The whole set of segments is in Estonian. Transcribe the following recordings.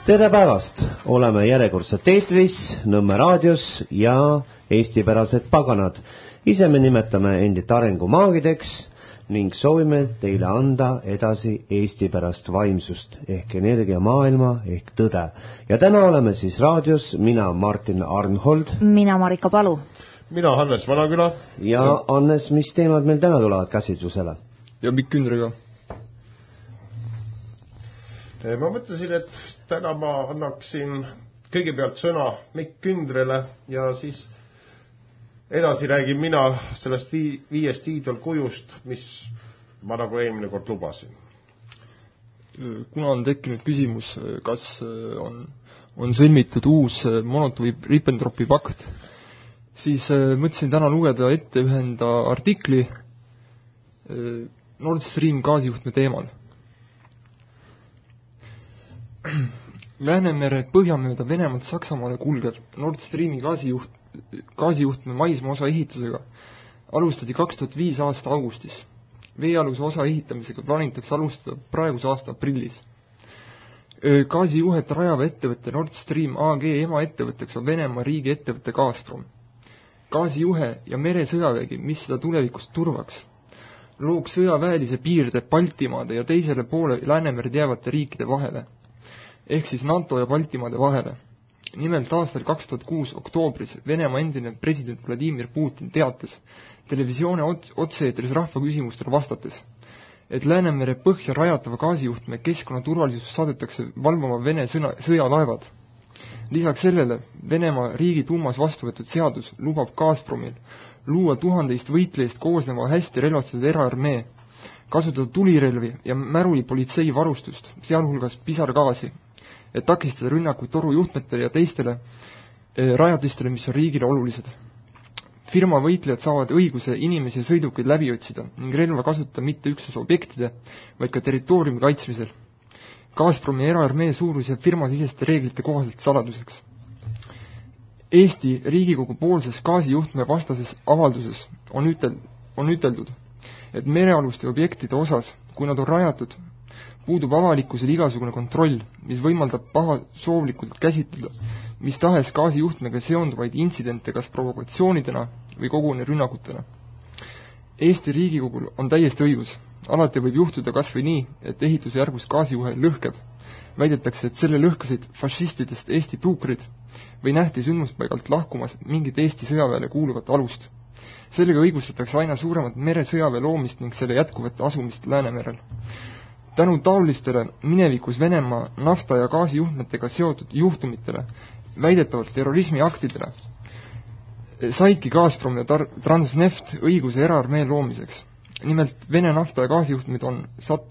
Tere päevast! Oleme järjekordselt eetris, Nõmme raadios ja eestipärased paganad. Ise me nimetame endit arengumaagideks ning soovime teile anda edasi eestipärast vaimsust ehk energiamaailma ehk tõde. Ja täna oleme siis raadios, mina Martin Arnhold. Mina Marika Palu. Mina Hannes Vanaküla. Ja Hannes, mis teemad meil täna tulevad käsitlusele? Ja Mikk Kündriga. Ma mõtlesin, et täna ma annaksin kõigepealt sõna Mikk Kündrile ja siis edasi räägin mina sellest viiest iidolkujust, mis ma nagu eelmine kord lubasin. Kuna on tekkinud küsimus, kas on sõlmitud uus Molotov-Ribbentropi pakt, siis mõtlesin täna lugeda ette ühenda artikli Nord Stream gaasijuhtme teemal. Läänemere põhjamööda Venemaalt Saksamaale kulgev Nord Streami gaasijuhtme maismaa osa ehitusega alustati 2005 aasta augustis. Veealuse osa ehitamisega plaanitakse alustada praeguse aasta aprillis. Gaasijuhet rajava ettevõtte Nord Stream AG emaettevõtteks on Venemaa riigi ettevõtte Gazprom. Gaasijuhe ja meresõjavägi, mis seda tulevikust turvaks, looks sõjaväelise piirde Baltimaade ja teisele poole Läänemerd jäävate riikide vahele, ehk siis NATO ja Baltimaade vahele. Nimelt aastal 2006 oktoobris Venemaa endine president Vladimir Putin teatas televisioone otse-eetris rahva küsimustele vastates, et Läänemere põhja rajatava gaasijuhtme keskkonnaturvalisus saadetakse valvama Vene sõjalaevad. Lisaks sellele Venemaa riigi tuumas vastu võetud seadus lubab Gazpromil luua 1000 võitlejast koosneva hästi relvastatud eraarmee, kasutada tulirelvi ja märulipolitsei varustust, sealhulgas pisargaasi, et takistada rünnakuid torujuhtmetele ja teistele rajatistele, mis on riigile olulised. Firma võitlejad saavad õiguse inimesi ja sõidukeid läbi otsida ning relva kasutada mitte üksnes objektide, vaid ka territooriumi kaitsmisel. Gazpromi eraarmee suurus jääb firmasiseste reeglite kohaselt saladuseks. Eesti Riigikogu poolses gaasijuhtme vastases avalduses on üteldud, et merealuste objektide osas, kui nad on rajatud, puudub avalikkusel igasugune kontroll, mis võimaldab pahasoovlikult käsitleda mis tahes gaasijuhtmega seonduvaid intsidente kas provokatsioonidena või koguni rünnakutena. Eesti Riigikogul on täiesti õigus. Alati võib juhtuda kas või nii, et ehitusjärgus gaasijuhe lõhkeb. Väidetakse, et selle lõhkasid fašistidest Eesti tuukrid või nähti sündmuspaigalt lahkumas mingit Eesti sõjaväele kuuluvat alust. Sellega õigustatakse aina suuremat meresõjaväe loomist ning selle jätkuvat asumist Läänemerel. Tänu taolistele minevikus Venemaa nafta- ja gaasijuhtmetega seotud juhtumitele, väidetavalt terrorismiaktidele, saidki Gazprom ja Transneft õiguse eraarmee loomiseks. Nimelt Vene nafta- ja gaasijuhtmed on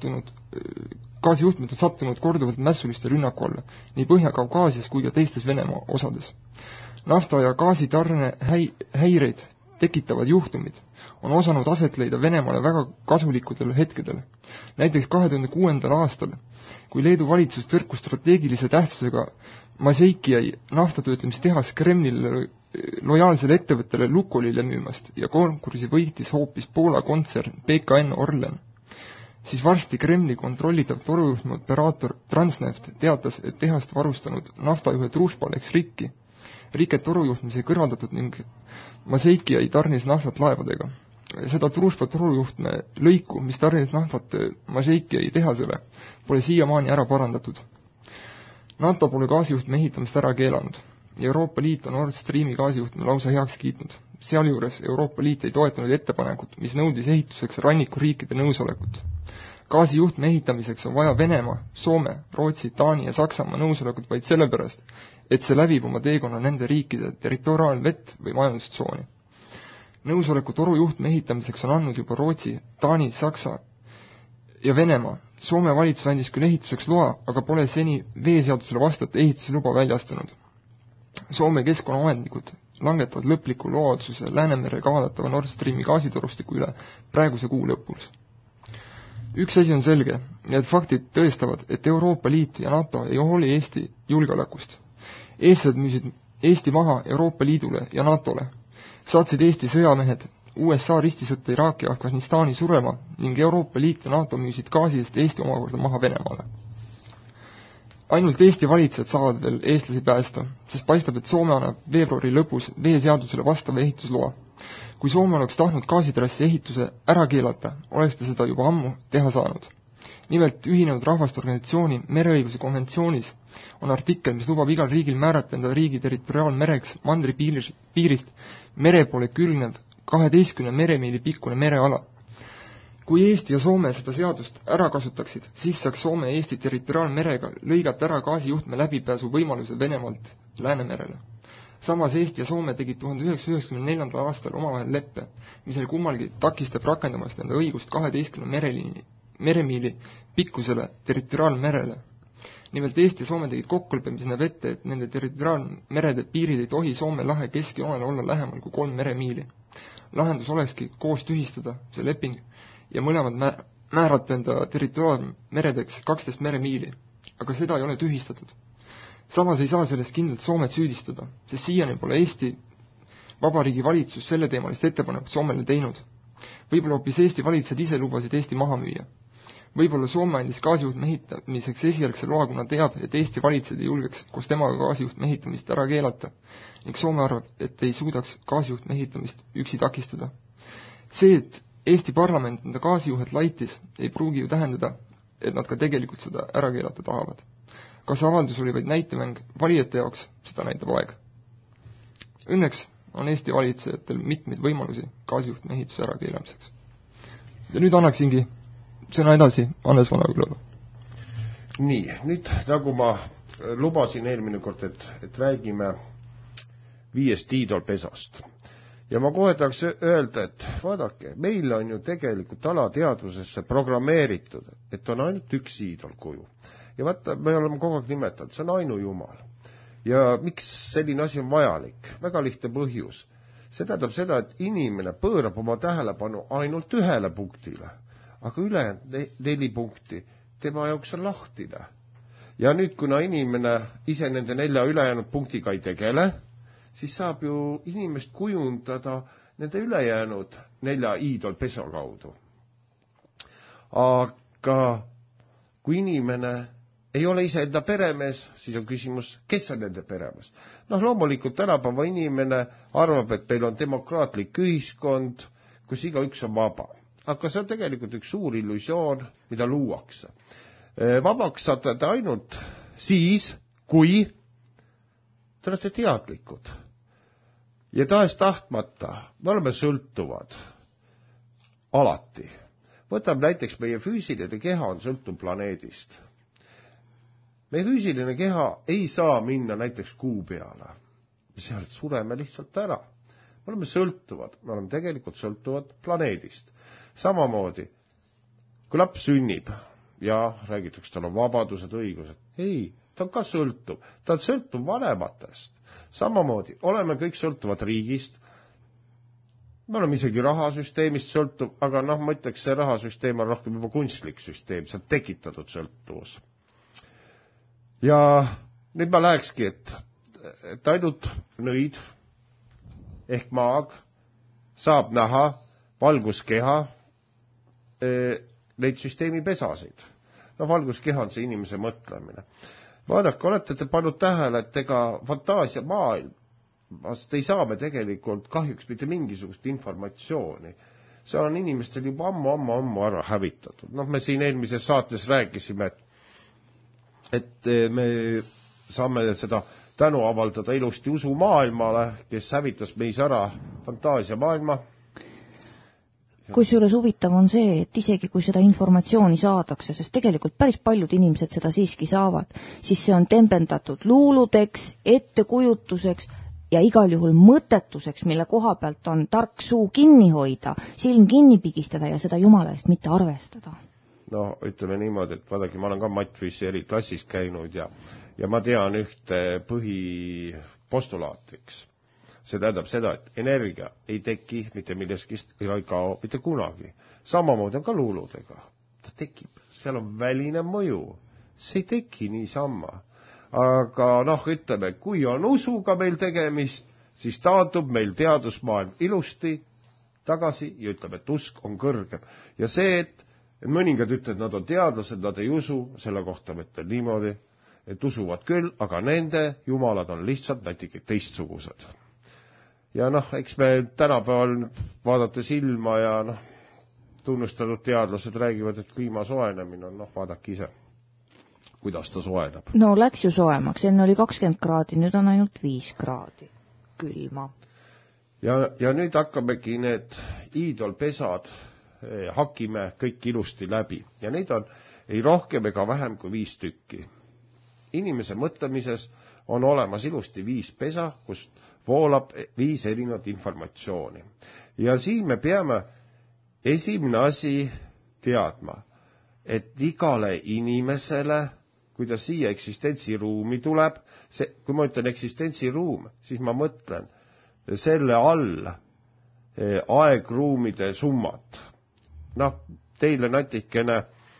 sattunud korduvalt mässuliste rünnaku alla, nii Põhja-Kaukaasias kui ka teistes Venemaa osades. Nafta- ja gaasitarne häireid tekitavad juhtumid on osanud aset leida Venemaale väga kasulikudel hetkedel. Näiteks 2006. aastal, kui Leedu valitsus tõrkus strateegilise tähtsusega Mažeikiai naftatöötlemistehas Kremlile lojaalsele ettevõttele Lukolile müümast ja konkursi võitis hoopis Poola kontsern PKN Orlen, siis varsti Kremli kontrollitav torujuhtme operaator Transneft teatas, et tehast varustanud naftajuhe Družba läks rikki. Riket torujuhtme sai kõrvaldatud ning Mažeikiai tarnis naftat laevadega. Seda Družba torujuhtme lõiku, mis tarnis naftat Mažeikiai tehasele, pole siiamaani ära parandatud. NATO pole gaasijuhtme ehitamist ära keelanud. Euroopa Liit on Nord Streami gaasijuhtme lausa heaks kiitnud. Sealjuures Euroopa Liit ei toetanud ettepanekut, mis nõudis ehituseks rannikuriikide nõusolekut. Gaasijuhtme ehitamiseks on vaja Venemaa, Soome, Rootsi, Taani ja Saksamaa nõusolekut vaid sellepärast, et see läbib oma teekonna nende riikide territoriaalvett või majandustsooni. Nõusoleku torujuhtme ehitamiseks on andnud juba Rootsi, Taani, Saksa ja Venemaa. Soome valitsus andis küll ehituseks loa, aga pole seni veeseadusele vastavat ehitusluba väljastanud. Soome keskkonnaametnikud langetavad lõpliku lootsuse Läänemere kavandatava Nord Streami gaasitorustiku üle praeguse kuu lõpus. Üks asi on selge, need faktid tõestavad, et Euroopa Liit ja NATO ei hooli Eesti julgeolekust. Eestlased müüsid Eesti maha Euroopa Liidule ja NATOle. Saatsid Eesti sõjamehed USA ristisõtta Iraaki ja Afganistani surema ning Euroopa Liit ja NATO müüsid gaasi eest Eesti omakorda maha Venemaale. ainult Eesti valitsejad saavad veel eestlasi päästa, sest paistab, et Soome annab veebruari lõpus veeseadusele vastava ehitusloa. Kui Soome oleks tahtnud gaasitrassi ehituse ära keelata, oleks ta seda juba ammu teha saanud. Nimelt Ühinenud Rahvaste Organisatsiooni mereõiguse konventsioonis on artikkel, mis lubab igal riigil määrata enda riigi territoriaalmereks mandri piirist mere poole külgnev 12 meremiili pikkune mereala. Kui Eesti ja Soome seda seadust ära kasutaksid, siis saaks Soome Eesti territoriaalmerega lõigata ära gaasijuhtme läbipääsu võimaluse Venemaalt Läänemerele. Samas Eesti ja Soome tegid 1994. aastal omavahel leppe, mis kummalgi takistab rakendamast enda õigust 12 meremiili pikkusele territoriaalmerele. Nimelt Eesti ja Soome tegid kokkuleppe, mis näeb ette, et nende territoriaalmerede piirid ei tohi Soome lahe keskjoonele olla lähemal kui 3 meremiili. Lahendus olekski koos tühistada see leping ja mõlemad määrata enda territoriaalmeredeks 12 meremiili, aga seda ei ole tühistatud. Samas ei saa sellest kindlalt Soomet süüdistada, sest siiani pole Eesti Vabariigi valitsus selle teemalist ettepanekut Soomele teinud. Võib-olla hoopis Eesti valitsejad ise lubasid Eesti maha müüa. Võib-olla Soome andis gaasijuhtme ehitamiseks esialgse loa, kuna teab, et Eesti valitsejad ei julgeks koos temaga gaasijuhtme ehitamist ära keelata ning Soome arvab, et ei suudaks gaasijuhtme ehitamist üksi takistada. See, et Eesti parlament enda gaasijuhet laitis, ei pruugi ju tähendada, et nad ka tegelikult seda ära keelata tahavad. Kas avaldus oli vaid näitemäng valijate jaoks, seda näitab aeg. Õnneks on Eesti valitsejatel mitmeid võimalusi gaasijuhtme ehituse ära keelamiseks. Ja nüüd annaksingi sõna edasi Hannes Vanakülale. Nii, nüüd nagu ma lubasin eelmine kord, et räägime 5 tiidolpesast. Ja ma kohe tahaks öelda, et vaadake, meil on ju tegelikult alateadvusesse programmeeritud, et on ainult üks iidolkuju. Ja vaata, me oleme kogu aeg nimetanud, see on ainujumal. Ja miks selline asi on vajalik? Väga lihtne põhjus. See tähendab seda, et inimene pöörab oma tähelepanu ainult ühele punktile, aga ülejäänud 4 punkti tema jaoks on lahtine. Ja nüüd, kuna inimene ise nende 4 ülejäänud punktiga ei tegele, siis saab ju inimest kujundada nende ülejäänud 4 iidolpesa kaudu. Aga kui inimene ei ole ise enda peremees, siis on küsimus, kes on nende peremees. Loomulikult tänapäeva inimene arvab, et meil on demokraatlik ühiskond, kus igaüks on vaba. Aga see on tegelikult üks suur illusioon, mida luuakse. Vabaks saate ainult siis, kui te olete teadlikud. Ja tahes tahtmata, me oleme sõltuvad alati. Võtame näiteks meie füüsiline keha on sõltuv planeedist. Meie füüsiline keha ei saa minna näiteks kuu peale. Seal sureme lihtsalt ära. Me oleme sõltuvad, me oleme tegelikult sõltuvad planeedist. Samamoodi, kui laps sünnib ja räägitakse, tal on vabadused, õigused. Ei, ta on ka sõltuv. Ta on sõltuv vanematest. Samamoodi, oleme kõik sõltuvad riigist. Me oleme isegi rahasüsteemist sõltuv, aga ma ütleks, see rahasüsteem on rohkem juba kunstlik süsteem, see on tekitatud sõltuvus. Ja nüüd ma lähekski, et ainult nõid ehk maag saab näha valguskeha neid süsteemi pesasid. Valguskeha on see inimese mõtlemine. Vaadake, olete te pannud tähele, et ega fantaasia maailmast ei saa me tegelikult kahjuks mitte mingisugust informatsiooni. See on inimestel juba ammu ära hävitatud. Me siin eelmises saates rääkisime, et me saame seda tänu avaldada ilusti usumaailmale, kes hävitas meis ära fantaasia maailma. Kusjuures huvitav on see, et isegi kui seda informatsiooni saadakse, sest tegelikult päris paljud inimesed seda siiski saavad, siis see on tembendatud luuludeks, ettekujutuseks ja igal juhul mõttetuseks, mille koha pealt on tark suu kinni hoida, silm kinni pigistada ja seda jumala eest mitte arvestada. Ütleme niimoodi, et vaadake, ma olen ka Matfissi eriklassis käinud ja ma tean ühte põhipostulaatiks. See tähendab seda, et energia ei teki mitte milleskist ega ei kao mitte kunagi. Samamoodi on ka luuludega. Ta tekib, seal on väline mõju. See ei teki niisama. Aga ütleme, kui on usuga meil tegemist, siis taandub meil teadusmaailm ilusti tagasi ja ütleb, et usk on kõrgem. Ja see, et mõningad ütlevad, et nad on teadlased, nad ei usu, selle kohta mõtlen niimoodi, et usuvad küll, aga nende jumalad on lihtsalt natuke teistsugused. Ja eks me tänapäeval vaadates ilma ja tunnustatud teadlased räägivad, et kliima soojenemine on, vaadake ise, kuidas ta soojeneb. No läks ju soojemaks, enne oli 20 kraadi, nüüd on ainult 5 kraadi külma. Ja nüüd hakkamegi need iidolpesad, hakime kõik ilusti läbi ja neid on ei rohkem ega vähem kui 5 tükki. Inimese mõtlemises on olemas ilusti 5 pesa, kust voolab 5 erinevat informatsiooni. Ja siin me peame esimene asi teadma, et igale inimesele, kui ta siia eksistentsiruumi tuleb, kui ma ütlen eksistentsiruum, siis ma mõtlen selle all aegruumide summat. Teile natikene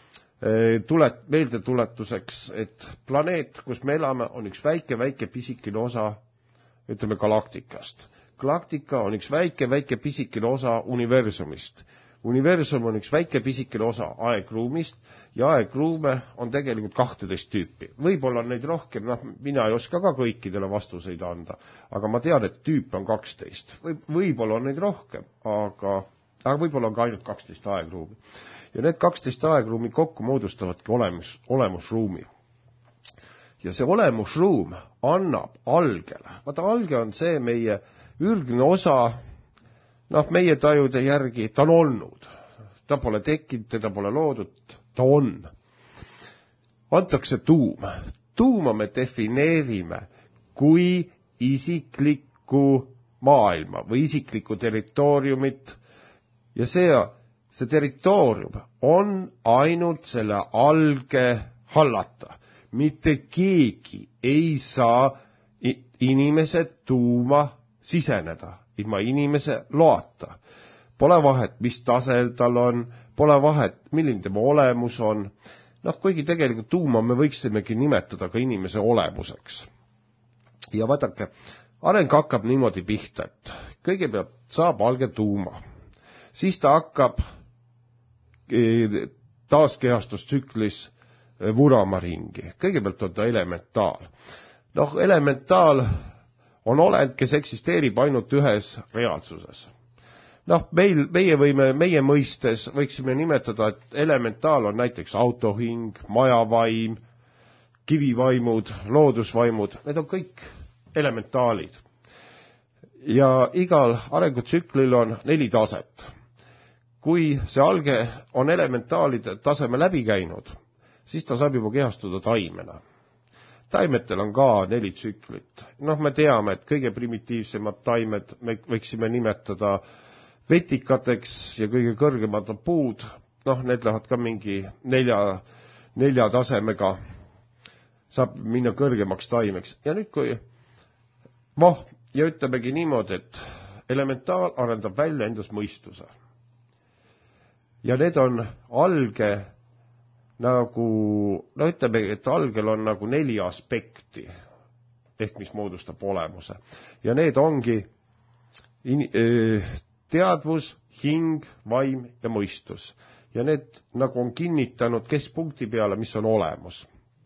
meeldetuletuseks, et planeet, kus me elame, on üks väike pisikene osa, ütleme, galaktikast. Galaktika on üks väike pisikene osa universumist. Universum on üks väike pisikene osa aegruumist ja aegruume on tegelikult 12 tüüpi. Võib-olla on neid rohkem, mina ei oska ka kõikidele vastuseid anda, aga ma tean, et tüüp on 12. Võib-olla on neid rohkem, aga võib-olla on ka ainult 12 aegruumi. Ja need 12 aegruumi kokku moodustavadki olemusruumi. Ja see olemusruum annab algele. Vaata, alge on see meie ürgne osa, meie tajude järgi, ta on olnud. Ta pole tekkinud, teda pole loodud, ta on. Antakse tuum. Tuuma me defineerime kui isiklikku maailma või isiklikku territooriumit. Ja see territoorium on ainult selle alge hallata. Mitte keegi ei saa inimese tuuma siseneda ilma inimese loata. Pole vahet, mis tasel tal on, pole vahet, milline tema olemus on. Kuigi tegelikult tuuma me võiksimegi nimetada ka inimese olemuseks. Ja vaadake, areng hakkab niimoodi pihta, et kõigepealt saab alge tuuma. Siis ta hakkab taaskehastutsüklis vurama ringi. Kõigepealt on ta elementaal. Elementaal on olend, kes eksisteerib ainult ühes reaalsuses. Meie mõistes võiksime nimetada, et elementaal on näiteks autohing, majavaim, kivivaimud, loodusvaimud, need on kõik elementaalid. Ja igal arengutsüklil on 4 taset. Kui see alge on elementaalide taseme läbi käinud, siis ta saab juba kehastuda taimena. Taimetel on ka 4 tsüklit. Me teame, et kõige primitiivsemad taimed me võiksime nimetada vetikateks ja kõige kõrgemad puud, need lähevad ka mingi 4 tasemega, saab minna kõrgemaks taimeks. Ja nüüd kui ja ütlemegi niimoodi, et elementaal arendab välja endas mõistuse. Ja need on alge ütleme, et algel on 4 aspekti, ehk mis moodustab olemuse. Ja need ongi teadvus, hing, vaim ja mõistus. Ja need on kinnitanud keskpunkti peale, mis on olemus.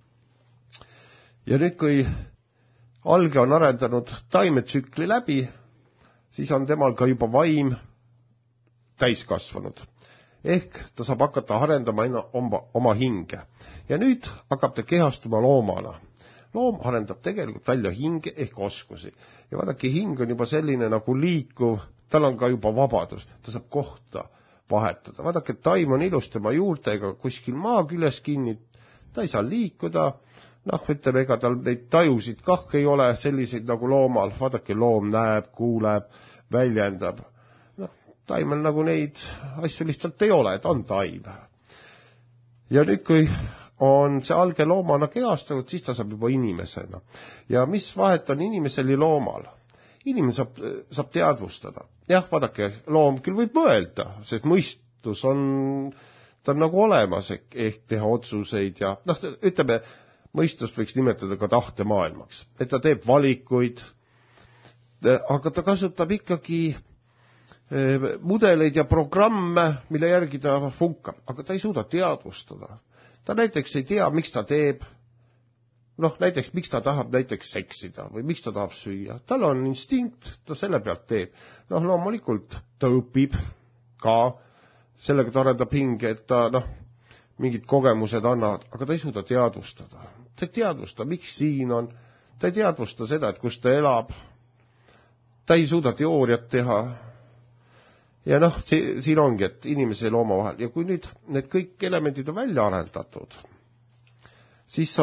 Ja nüüd, kui alge on arendanud taimetsükli läbi, siis on temal ka juba vaim täiskasvanud. Ehk ta saab hakata arendama oma hinge. Ja nüüd hakkab ta kehastuma loomana. Loom arendab tegelikult välja hinge ehk oskusi. Ja vaadake, hing on juba selline nagu liikuv, tal on ka juba vabadus, ta saab kohta vahetada. Vaadake, taim on ilus tema juurtega kuskil maa küljes kinni, ta ei saa liikuda, ütleme, ega tal neid tajusid kah ei ole selliseid nagu loomal. Vaadake, loom näeb, kuuleb, väljendab. Taimel neid asju lihtsalt ei ole, ta on taim. Ja nüüd, kui on see alge loomana kehastunud, siis ta saab juba inimesena. Ja mis vahet on inimesel ja loomal? Inimene saab teadvustada. Jah, vaadake, loom küll võib mõelda, sest mõistus on nagu olemas, ehk teha otsuseid ja ütleme, mõistust võiks nimetada ka tahtemaailmaks. Et ta teeb valikuid, aga ta kasutab ikkagi mudeleid ja programme, mille järgi ta funkab, aga ta ei suuda teadvustada. Ta näiteks ei tea, miks ta teeb. noh, näiteks miks ta tahab näiteks seksida või miks ta tahab süüa. Tal on instinkt, ta selle pealt teeb. Noh, loomulikult ta õpib ka, sellega ta arendab hinge, et ta mingid kogemused annavad, aga ta ei suuda teadvustada. Ta ei teadvusta, miks siin on. Ta ei teadvusta seda, et kus ta elab. Ta ei suuda teooriat teha. Ja noh, siin ongi, et inimese ja looma vahel. Ja kui nüüd need kõik elemendid on välja arendatud, siis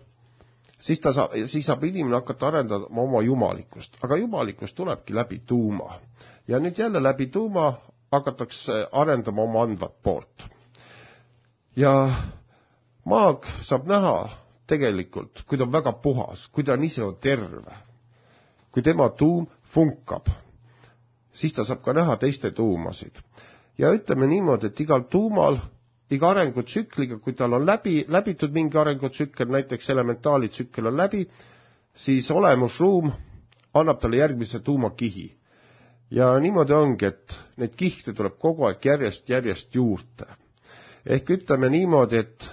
saab inimene hakata arendama oma jumalikkust. Aga jumalikkust tulebki läbi tuuma. Ja nüüd jälle läbi tuuma hakatakse arendama oma andvat poolt. Ja maag saab näha tegelikult, kui ta on väga puhas, kui ta on ise on terve, kui tema tuum funkab, siis ta saab ka näha teiste tuumasid. Ja ütleme niimoodi, et igal tuumal, iga arengutsükliga, kui tal on läbitud mingi arengutsükkel, näiteks elementaalitsükkel on läbi, siis olemusruum annab talle järgmise tuumakihi. Ja niimoodi ongi, et neid kihte tuleb kogu aeg järjest juurde. Ehk ütleme niimoodi, et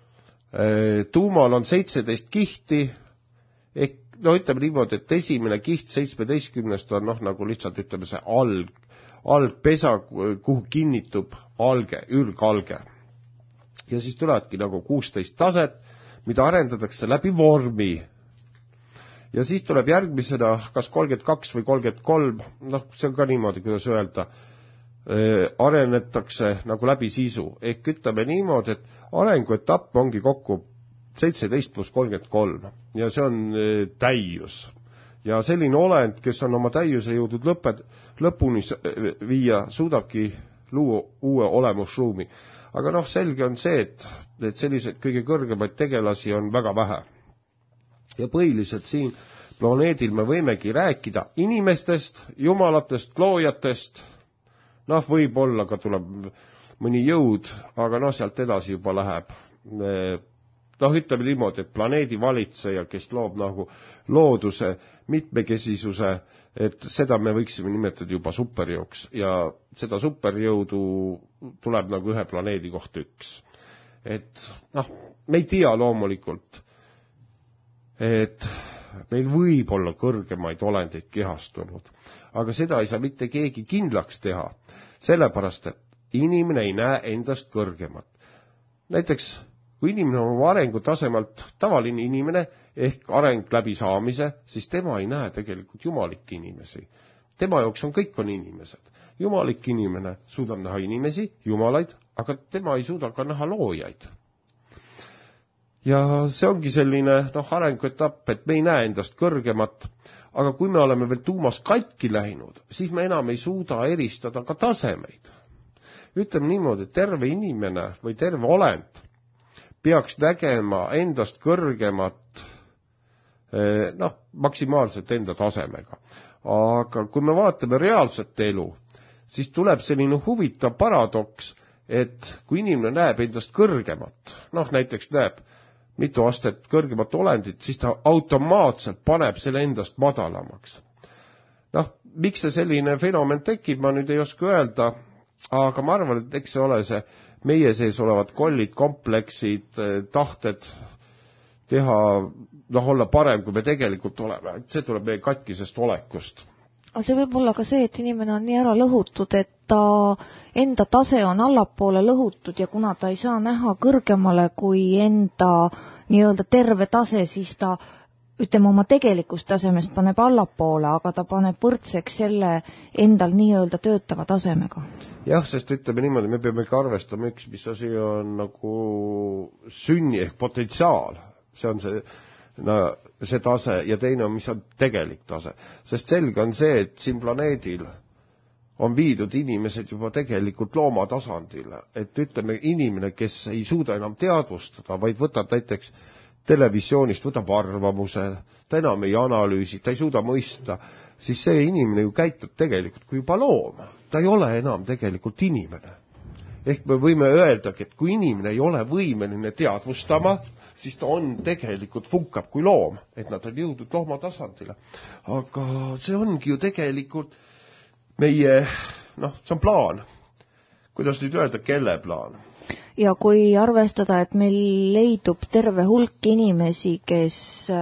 tuumal on 17 kihti, ehk ütleme niimoodi, et esimene kiht 17 on nagu lihtsalt ütleme see algpesa, kuhu kinnitub alge, ürgalge. Ja siis tulevadki nagu 16 taset, mida arendatakse läbi vormi. Ja siis tuleb järgmisena kas 32 või 33, see on ka niimoodi, kuidas öelda, arenetakse nagu läbi sisu. Ehk ütleme niimoodi, et arenguetapp ongi kokku 17 plus 33 ja see on täius. Ja selline olend, kes on oma täiuse jõudnud lõpuni viia, suudabki luua uue olemusruumi. Aga selge on see, et selliseid kõige kõrgemaid tegelasi on väga vähe. Ja põhiliselt siin planeedil me võimegi rääkida inimestest, jumalatest, loojatest, võib-olla ka tuleb mõni jõud, aga sealt edasi juba läheb. Ütleme niimoodi, et planeedi valitseja, kes loob nagu looduse, mitmekesisuse, et seda me võiksime nimetada juba superjõuks ja seda superjõudu tuleb nagu ühe planeedi kohta üks. Et me ei tea loomulikult, et meil võib olla kõrgemaid olendeid kehastunud, aga seda ei saa mitte keegi kindlaks teha, sellepärast, et inimene ei näe endast kõrgemat. Näiteks, kui inimene on oma arengutasemelt tavaline inimene ehk areng läbi saamise, siis tema ei näe tegelikult jumalikke inimesi. Tema jaoks kõik on inimesed. Jumalik inimene suudab näha inimesi, jumalaid, aga tema ei suuda ka näha loojaid. Ja see ongi selline arenguetapp, et me ei näe endast kõrgemat, aga kui me oleme veel tuumas katki läinud, siis me enam ei suuda eristada ka tasemeid. Ütleme niimoodi, et terve inimene või terve olend peaks nägema endast kõrgemat, maksimaalselt enda tasemega. Aga kui me vaatame reaalset elu, siis tuleb selline huvitav paradoks, et kui inimene näeb endast kõrgemat, näiteks näeb mitu astet kõrgemat olendit, siis ta automaatselt paneb selle endast madalamaks. Miks see selline fenomen tekib, ma nüüd ei oska öelda, aga ma arvan, et eks see ole see meie sees olevad kollid, kompleksid, tahted teha, olla parem, kui me tegelikult oleme. See tuleb meie katkisest olekust. Aga see võib olla ka see, et inimene on nii ära lõhutud, et ta enda tase on allapoole lõhutud ja kuna ta ei saa näha kõrgemale kui enda nii-öelda terve tase, siis ta oma tegelikust tasemest paneb allapoole, aga ta paneb võrdseks selle endal nii-öelda töötava tasemega. Jah, sest ütleme niimoodi, me peame ka arvestama üks, mis asi on nagu sünni ehk potentsiaal. See on see tase ja teine on, mis on tegelik tase. Sest selge on see, et siin planeedil on viidud inimesed juba tegelikult looma tasandile. Et ütleme, inimene, kes ei suuda enam teadvustada, vaid võtab näiteks televisioonist, võtab arvamuse, ta enam ei analüüsi, ta ei suuda mõista, siis see inimene ju käitub tegelikult kui juba loom. Ta ei ole enam tegelikult inimene. Ehk me võime öeldagi, et kui inimene ei ole võimeline teadvustama, siis ta on tegelikult funkab kui loom, et nad on jõudnud looma tasandile. Aga see ongi ju tegelikult meie, see on plaan. kuidas nüüd öelda, kelle plaan? Ja kui arvestada, et meil leidub terve hulk inimesi, kes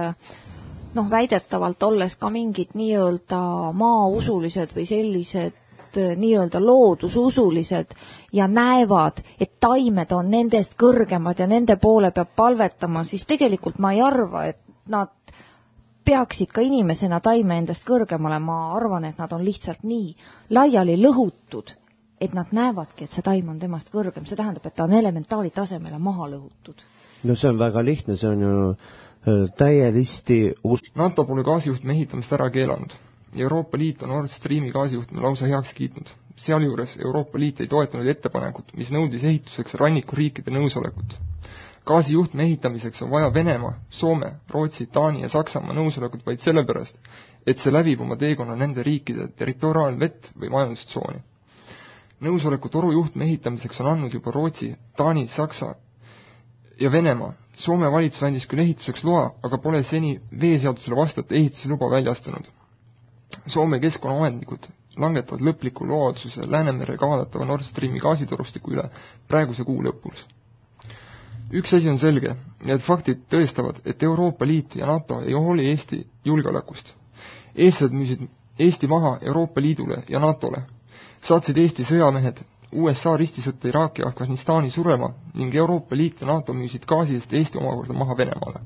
väidetavalt olles ka mingid nii-öelda maausulised või sellised nii-öelda loodususulised ja näevad, et taimed on nendest kõrgemad ja nende poole peab palvetama, siis tegelikult ma ei arva, et nad peaksid ka inimesena taime endast kõrgemale. Ma arvan, et nad on lihtsalt nii laiali lõhutud, et nad näevadki, et see taim on temast kõrgem. See tähendab, et ta on elementaali tasemele maha lõhutud. No see on väga lihtne, see on ju täielisti NATO pole gaasijuhtme ehitamist ära keelanud. Euroopa Liit on Nord Streami gaasijuhtme lausa heaks kiitnud. Sealjuures Euroopa Liit ei toetanud ettepanekut, mis nõudis ehituseks rannikuriikide nõusolekut. Gaasijuhtme ehitamiseks on vaja Venemaa, Soome, Rootsi, Taani ja Saksamaa nõusolekut vaid sellepärast, et see läbib oma teekonna nende riikide territoriaalvett või majandustsooni. Nõusoleku torujuhtme ehitamiseks on andnud juba Rootsi, Taani, Saksa ja Venemaa. Soome valitsus andis küll ehituseks loa, aga pole seni veeseadusele vastavalt ehitusluba väljastanud. Soome keskkonnaametnikud langetavad lõpliku lootsuse Läänemere kavadatava Nord Streami gaasitorustiku üle praeguse kuu lõpus. Üks asi on selge, need faktid tõestavad, et Euroopa Liit ja NATO ei hooli Eesti julgeolekust. Eestlased müüsid Eesti maha Euroopa Liidule ja NATOle. Saatsid Eesti sõjamehed USA ristisõtta Iraaki ja Afganistani surema ning Euroopa Liit ja NATO müüsid gaasi eest Eesti omakorda maha Venemaale.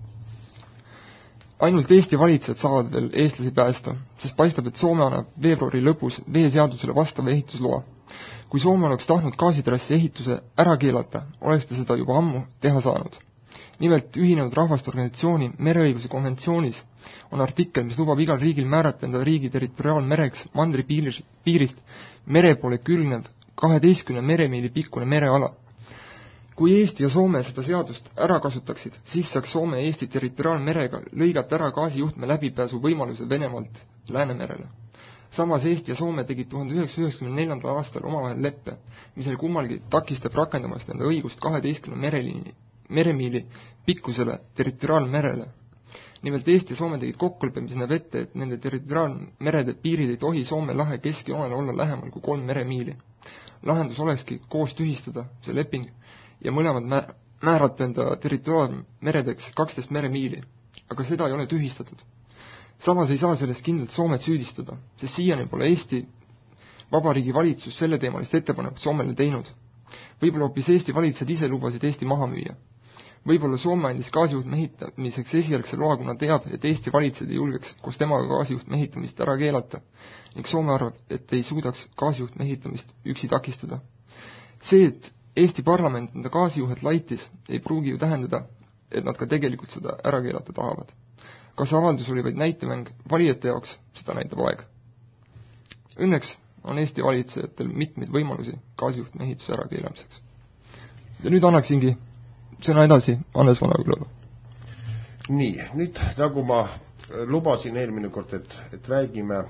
Ainult Eesti valitsejad saavad veel eestlasi päästa, sest paistab, et Soome annab veebruari lõpus veeseadusele vastava ehitusloa. Kui Soome oleks tahtnud gaasitrassi ehituse ära keelata, oleks ta seda juba ammu teha saanud. Nimelt Ühinenud Rahvaste Organisatsiooni mereõiguse konventsioonis on artikkel, mis lubab igal riigil määrata enda riigi territoriaalmereks mandri piirist mere poole külgnev 12 meremiili pikkune mereala. Kui Eesti ja Soome seda seadust ära kasutaksid, siis saaks Soome Eesti territoriaalmerega lõigata ära gaasijuhtme läbipääsu võimaluse Venemaalt Läänemerele. Samas Eesti ja Soome tegid 1994. aastal omavahel leppe, mis neil kummalgi takistab rakendamast enda õigust 12 meremiili pikkusele territoriaalmerele. Nimelt Eesti ja Soome tegid kokkuleppe, mis näeb ette, et nende territoriaalmerede piirid ei tohi Soome lahe keskjoonele olla lähemal kui 3 meremiili. Lahendus olekski koos tühistada see leping ja mõlemad määrata enda territoriaalmeredeks 12 meremiili, aga seda ei ole tühistatud. Samas ei saa sellest kindlalt Soomet süüdistada, sest siiani pole Eesti Vabariigi valitsus selle teemalist ettepanekut Soomele teinud. Võib-olla hoopis Eesti valitsejad ise lubasid Eesti maha müüa. Võib-olla Soome andis gaasijuhtme ehitamiseks esialgse loa, kuna teab, et Eesti valitsejad ei julgeks koos temaga gaasijuhtme ehitamist ära keelata ning Soome arvab, et ei suudaks gaasijuhtme ehitamist üksi takistada. See, et Eesti parlament enda gaasijuhet laitis, ei pruugi ju tähendada, et nad ka tegelikult seda ära keelata tahavad. Kas avaldus oli vaid näitemäng valijate jaoks, seda näitab aeg. Õnneks on Eesti valitsejatel mitmeid võimalusi gaasijuhtme ehituse ära keelamiseks. Ja nüüd annaksingi sõna edasi Hannes Vanakülale. Nii, nüüd nagu ma lubasin eelmine kord, et räägime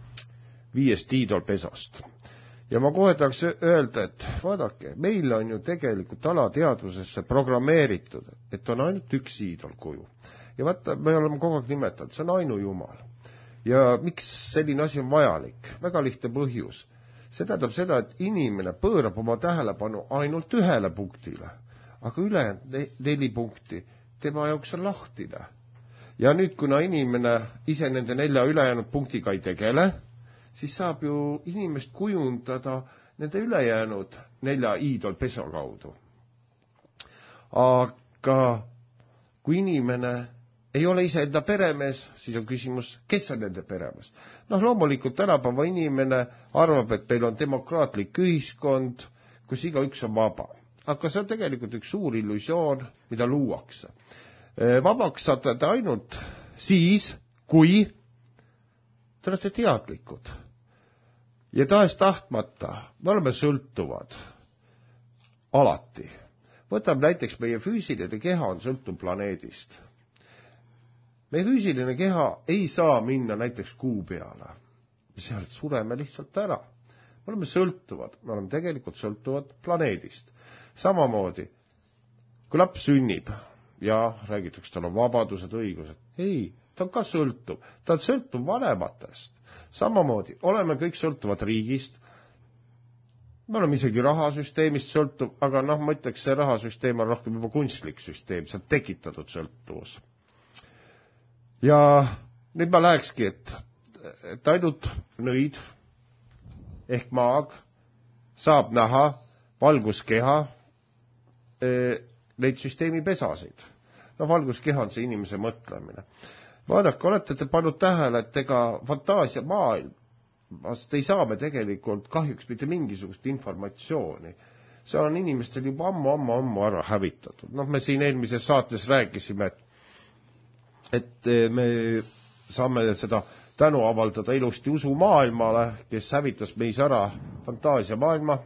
5 tiidolpesast. Ja ma kohe tahaks öelda, et vaadake, meil on ju tegelikult alateadvusesse programmeeritud, et on ainult üks iidolkuju. Ja vaata, me oleme kogu aeg nimetanud, see on ainujumal. Ja miks selline asi on vajalik? Väga lihtne põhjus. See tähendab seda, et inimene pöörab oma tähelepanu ainult ühele punktile, aga ülejäänud 4 punkti tema jaoks on lahtine. Ja nüüd, kuna inimene ise nende 4 ülejäänud punktiga ei tegele, siis saab ju inimest kujundada nende ülejäänud 4 iidolpeso kaudu. Aga kui inimene ei ole ise enda peremees, siis on küsimus, kes on nende peremees. Loomulikult tänapäeva inimene arvab, et meil on demokraatlik ühiskond, kus igaüks on vaba. Aga see on tegelikult üks suur illusioon, mida luuakse. Vabaks saate ainult siis, kui te olete teadlikud. Ja tahes tahtmata, me oleme sõltuvad alati. Võtame näiteks meie füüsiline keha on sõltuv planeedist. Meie füüsiline keha ei saa minna näiteks kuu peale. Seal sureme lihtsalt ära. Me oleme sõltuvad, me oleme tegelikult sõltuvad planeedist. Samamoodi, kui laps sünnib ja räägitakse, tal on vabadused, õigused. Ei, ta on ka sõltuv. Ta on sõltuv vanematest. Samamoodi, oleme kõik sõltuvad riigist. me oleme isegi rahasüsteemist sõltub, aga ma ütleks, see rahasüsteem on rohkem juba kunstlik süsteem, see on tekitatud sõltuvus. Ja nüüd ma lähekski, et ainult nõid ehk maag saab näha valguskeha neid süsteemi pesasid. Valguskeha on see inimese mõtlemine. Vaadake, olete te pannud tähele, et ega fantaasia maailm vast ei saa me tegelikult kahjuks mitte mingisugust informatsiooni. See on inimestel juba ammu ära hävitatud. Me siin eelmises saates rääkisime, et me saame seda tänu avaldada ilusti usu maailmale, kes hävitas meis ära fantaasia maailma.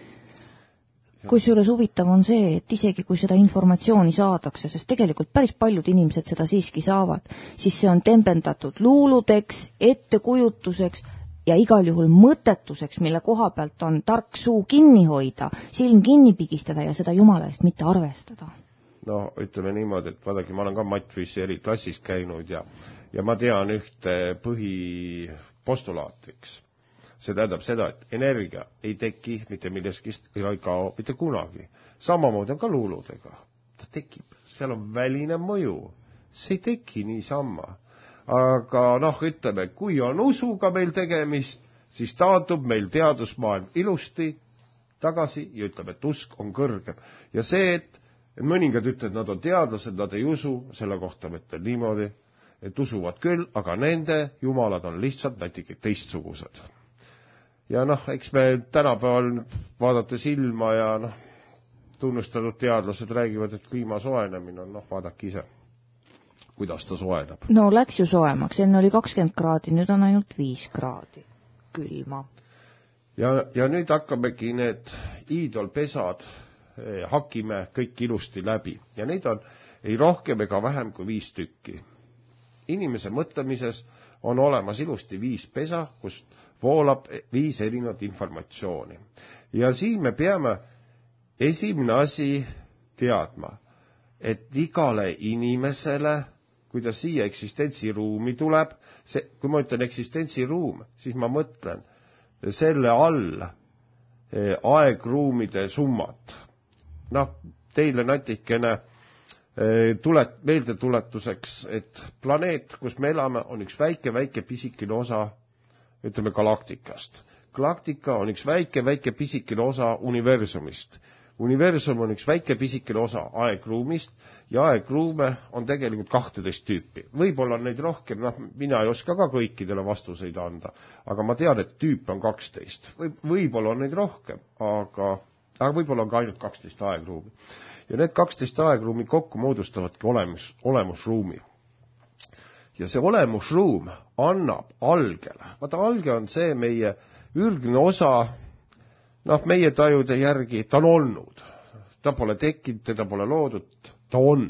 Kusjuures huvitav on see, et isegi kui seda informatsiooni saadakse, sest tegelikult päris paljud inimesed seda siiski saavad, siis see on tembendatud luuludeks, ettekujutuseks ja igal juhul mõttetuseks, mille koha pealt on tark suu kinni hoida, silm kinni pigistada ja seda jumala eest mitte arvestada. Ütleme niimoodi, et vaadake, ma olen ka Matt Fissi eriklassis käinud ja ma tean ühte põhipostulaatiks. See tähendab seda, et energia ei teki mitte milleskist ega ei kao mitte kunagi. Samamoodi on ka luuludega. Ta tekib, seal on väline mõju. See ei teki niisama. Aga ütleme, kui on usuga meil tegemist, siis taandub meil teadusmaailm ilusti tagasi ja ütleb, et usk on kõrgem. Ja see, et mõningad ütlevad, nad on teadlased, nad ei usu, selle kohta mõtlen niimoodi, et usuvad küll, aga nende jumalad on lihtsalt natuke teistsugused. Ja eks me tänapäeval vaadata silma ja tunnustatud teadlased räägivad, et kliima soojenemine on, vaadake ise, kuidas ta soojeneb. Läks ju soojemaks, enne oli 20 kraadi, nüüd on ainult 5 kraadi külma. Ja nüüd hakkamegi need iidolpesad, hakime kõik ilusti läbi. Ja neid on ei rohkem ega vähem kui 5 tükki. Inimese mõtlemises on olemas ilusti 5 pesa, kust voolab 5 erinevat informatsiooni. Ja siin me peame esimene asi teadma, et igale inimesele, kui ta siia eksistentsiruumi tuleb, kui ma ütlen eksistentsiruum, siis ma mõtlen selle all aegruumide summat. Teile natikene meeldetuletuseks, et planeet, kus me elame, on üks väike pisikene osa, ütleme, galaktikast. Galaktika on üks väike pisikene osa universumist. Universum on üks väike pisikene osa aegruumist ja aegruume on tegelikult 12 tüüpi. Võib-olla on neid rohkem, mina ei oska ka kõikidele vastuseid anda, aga ma tean, et tüüp on 12. Võib-olla on neid rohkem, aga võib-olla on ka ainult 12 aegruumi. Ja need 12 aegruumi kokku moodustavadki olemusruumi. Ja see olemusruum annab algele. Vaata, alge on see meie ürgne osa, meie tajude järgi ta on olnud. Ta pole tekkinud, teda pole loodud, ta on.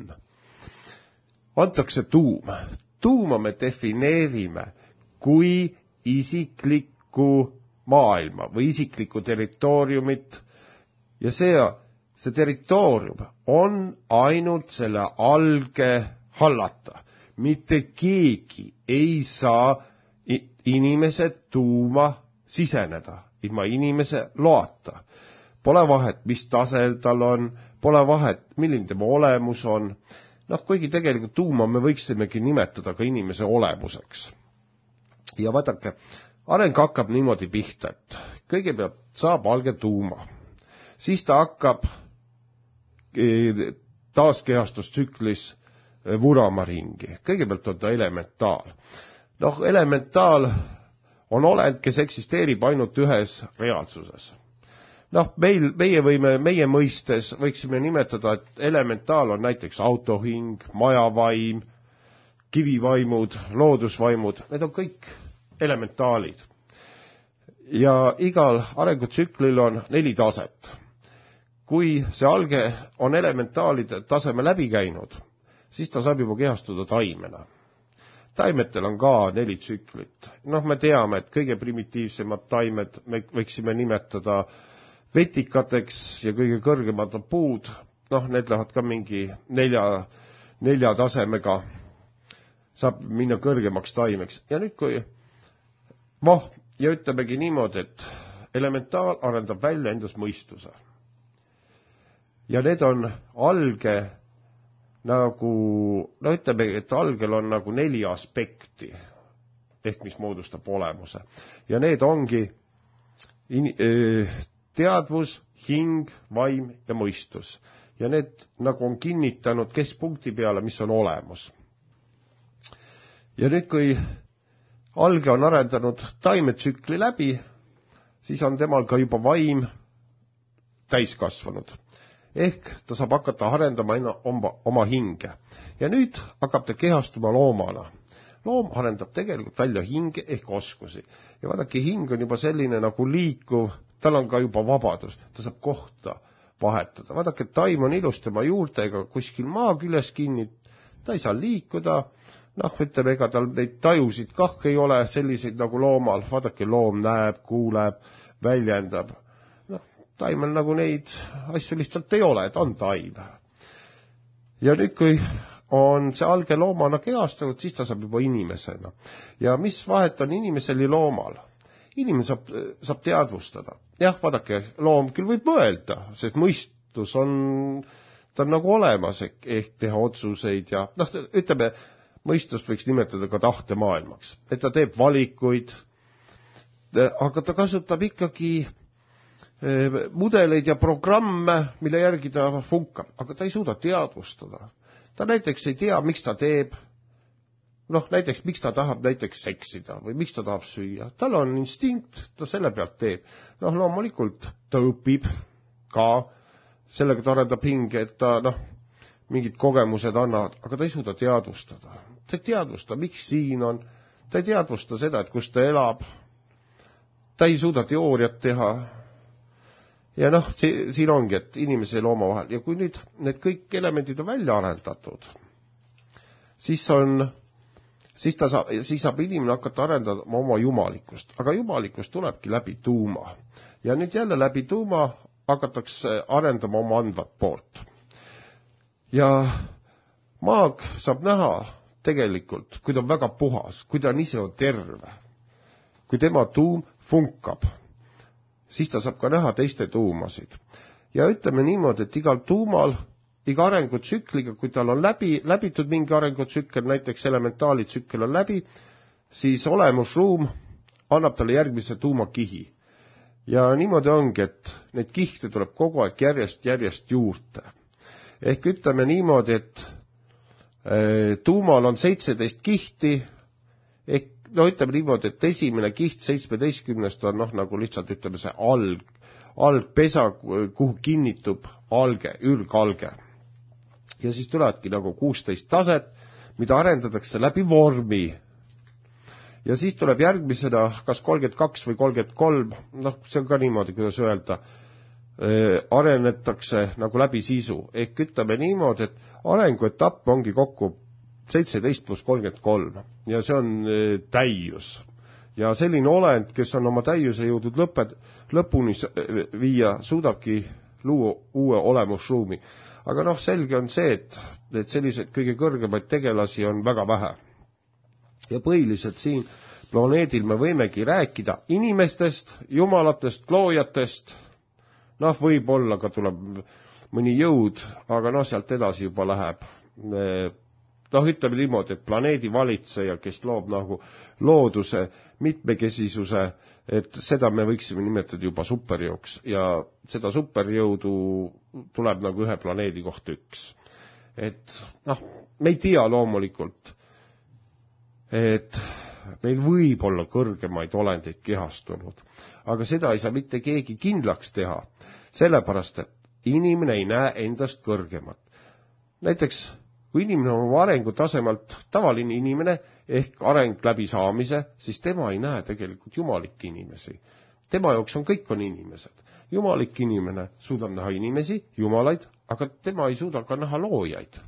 Antakse tuum. Tuuma me defineerime kui isiklikku maailma või isiklikku territooriumit. Ja see territoorium on ainult selle alge hallata. Mitte keegi ei saa inimese tuuma siseneda ilma inimese loata. Pole vahet, mis tasel tal on, pole vahet, milline tema olemus on. Kuigi tegelikult tuuma me võiksimegi nimetada ka inimese olemuseks. Ja vaadake, areng hakkab niimoodi pihta, et kõigepealt saab alge tuuma. Siis ta hakkab taaskehastutsüklis vurama ringi. Kõigepealt on ta elementaal. Elementaal on olend, kes eksisteerib ainult ühes reaalsuses. Meie mõistes võiksime nimetada, et elementaal on näiteks autohing, majavaim, kivivaimud, loodusvaimud, need on kõik elementaalid. Ja igal arengutsüklil on 4 taset. Kui see alge on elementaalide taseme läbi käinud, siis ta saab juba kehastuda taimena. Taimetel on ka 4 tsüklit. Me teame, et kõige primitiivsemad taimed me võiksime nimetada vetikateks ja kõige kõrgemad puud, need lähevad ka mingi 4 tasemega, saab minna kõrgemaks taimeks. Ja nüüd kui ja ütlemegi niimoodi, elementaal arendab välja endas mõistuse. Ja need on alge nagu, no ütleme, et algel on nagu 4 aspekti, ehk mis moodustab olemuse. Ja need ongi teadvus, hing, vaim ja mõistus. Ja need nagu on kinnitanud keskpunkti peale, mis on olemus. Ja nüüd, kui alge on arendanud taimetsükli läbi, siis on temal ka juba vaim täiskasvanud. Ehk ta saab hakata arendama oma hinge. Ja nüüd hakkab ta kehastuma loomana. Loom arendab tegelikult välja hinge ehk oskusi. Ja vaadake, hing on juba selline nagu liikuv, tal on ka juba vabadus, ta saab kohta vahetada. Vaadake, taim on ilus tema juurtega kuskil maa küljes kinni, ta ei saa liikuda, ütleme, ega tal neid tajusid kah ei ole selliseid nagu loomal. Vaadake, loom näeb, kuuleb, väljendab. Taimel nagu neid asju lihtsalt ei ole, ta on taim. Ja nüüd, kui on see alge loomana kehastunud, siis ta saab juba inimesena. Ja mis vahet on inimesel ja loomal? Inimene saab teadvustada. Jah, vaadake, loom küll võib mõelda, sest mõistus on, ta on nagu olemas, ehk teha otsuseid ja ütleme, mõistust võiks nimetada ka tahtemaailmaks. Et ta teeb valikuid, aga ta kasutab ikkagi mudeleid ja programme, mille järgi ta funkab, aga ta ei suuda teadvustada. Ta näiteks ei tea, miks ta teeb, näiteks miks ta tahab näiteks seksida või miks ta tahab süüa. Tal on instinkt, ta selle pealt teeb. Loomulikult ta õpib ka, sellega ta arendab hinge, et ta mingid kogemused annavad, aga ta ei suuda teadvustada. Ta ei teadvusta, miks siin on, ta ei teadvusta seda, et kus ta elab, ta ei suuda teooriat teha. Ja siin ongi, et inimese ja looma vahel. Ja kui nüüd need kõik elemendid on välja arendatud, siis saab inimene hakata arendama oma jumalikkust. Aga jumalikkust tulebki läbi tuuma. Ja nüüd jälle läbi tuuma hakatakse arendama oma andvat poolt. Ja maag saab näha tegelikult, kui ta on väga puhas, kui ta on ise on terve, kui tema tuum funkab, siis ta saab ka näha teiste tuumasid. Ja ütleme niimoodi, et igal tuumal, iga arengutsükliga, kui tal on läbitud mingi arengutsükkel, näiteks elementaalitsükkel on läbi, siis olemusruum annab talle järgmise tuumakihi. Ja niimoodi ongi, et neid kihte tuleb kogu aeg järjest juurde. Ehk ütleme niimoodi, et tuumal on 17 kihti, ehk ütleme niimoodi, et esimene kiht 17 on nagu lihtsalt ütleme see algpesa, kuhu kinnitub alge, ürgalge. Ja siis tulevadki nagu 16 taset, mida arendatakse läbi vormi. Ja siis tuleb järgmisena kas 32 või 33, see on ka niimoodi, kuidas öelda, arenetakse nagu läbi sisu. Ehk ütleme niimoodi, et arenguetapp ongi kokku 17 plus 33 ja see on täius. Ja selline olend, kes on oma täiuse jõudnud lõpuni viia, suudabki luua uue olemusruumi. Aga selge on see, et selliseid kõige kõrgemaid tegelasi on väga vähe. Ja põhiliselt siin planeedil me võimegi rääkida inimestest, jumalatest, loojatest. Võib-olla ka tuleb mõni jõud, aga sealt edasi juba läheb. Ütleme niimoodi, et planeedi valitseja, kes loob nagu looduse, mitmekesisuse, et seda me võiksime nimetada juba superjõuks ja seda superjõudu tuleb nagu ühe planeedi kohta üks. Et me ei tea loomulikult, et meil võib olla kõrgemaid olendeid kehastunud, aga seda ei saa mitte keegi kindlaks teha, sellepärast, et inimene ei näe endast kõrgemat. Näiteks, kui inimene on arengutasemelt tavaline inimene ehk areng läbi saamise, siis tema ei näe tegelikult jumalikke inimesi. Tema jaoks kõik on inimesed. Jumalik inimene suudab näha inimesi, jumalaid, aga tema ei suuda ka näha loojaid.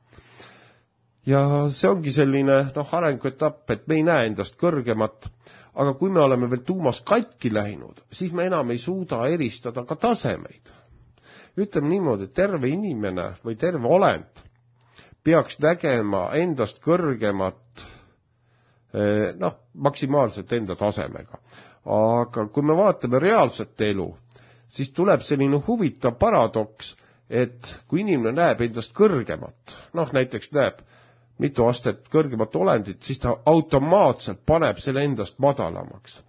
Ja see ongi selline arenguetapp, et me ei näe endast kõrgemat, aga kui me oleme veel tuumas katki läinud, siis me enam ei suuda eristada ka tasemeid. Ütleme niimoodi, et terve inimene või terve olend peaks nägema endast kõrgemat maksimaalselt enda tasemega. Aga kui me vaatame reaalset elu, siis tuleb selline huvitav paradoks, et kui inimene näeb endast kõrgemat, näiteks näeb mitu astet kõrgemat olendit, siis ta automaatselt paneb selle endast madalamaks.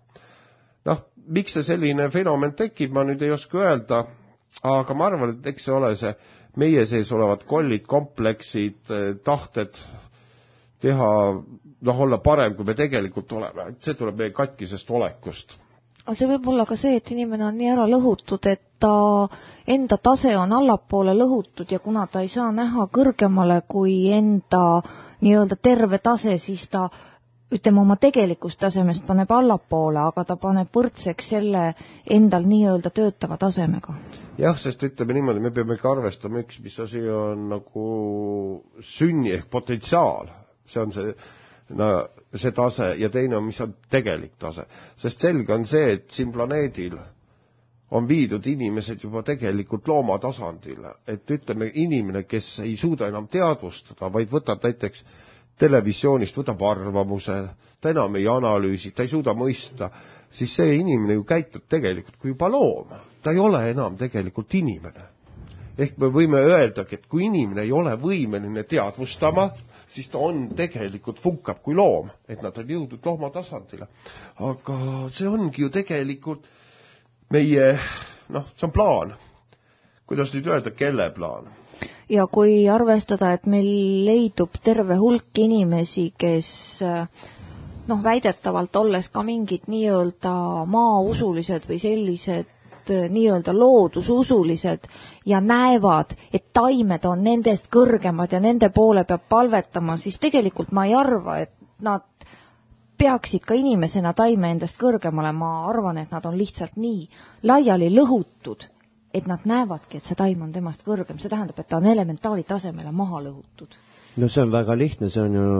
Miks see selline fenomen tekib, ma nüüd ei oska öelda, aga ma arvan, et eks see ole see meie sees olevad kollid, kompleksid, tahted teha, olla parem, kui me tegelikult oleme. See tuleb meie katkisest olekust. Aga see võib olla ka see, et inimene on nii ära lõhutud, et ta enda tase on allapoole lõhutud ja kuna ta ei saa näha kõrgemale kui enda nii-öelda terve tase, siis ta oma tegelikust tasemest paneb allapoole, aga ta paneb võrdseks selle endal nii-öelda töötava tasemega. Jah, sest ütleme niimoodi, me peame ka arvestama üks, mis asi on nagu sünni ehk potentsiaal. See on see tase ja teine on, mis on tegelik tase. Sest selge on see, et siin planeedil on viidud inimesed juba tegelikult looma tasandile. Et ütleme, inimene, kes ei suuda enam teadvustada, vaid võtab näiteks televisioonist, võtab arvamuse, ta enam ei analüüsi, ta ei suuda mõista, siis see inimene ju käitub tegelikult kui juba loom. Ta ei ole enam tegelikult inimene. Ehk me võime öeldagi, et kui inimene ei ole võimeline teadvustama, siis ta on tegelikult funkab kui loom, et nad on jõudnud looma tasandile. Aga see ongi ju tegelikult meie, see on plaan. Kuidas nüüd öelda, kelle plaan? Ja kui arvestada, et meil leidub terve hulk inimesi, kes väidetavalt olles ka mingid nii-öelda maausulised või sellised nii-öelda loodususulised ja näevad, et taimed on nendest kõrgemad ja nende poole peab palvetama, siis tegelikult ma ei arva, et nad peaksid ka inimesena taime endast kõrgemale. Ma arvan, et nad on lihtsalt nii laiali lõhutud, et nad näevadki, et see taim on temast kõrgem. See tähendab, et ta on elementaali tasemele maha lõhutud. No see on väga lihtne, see on ju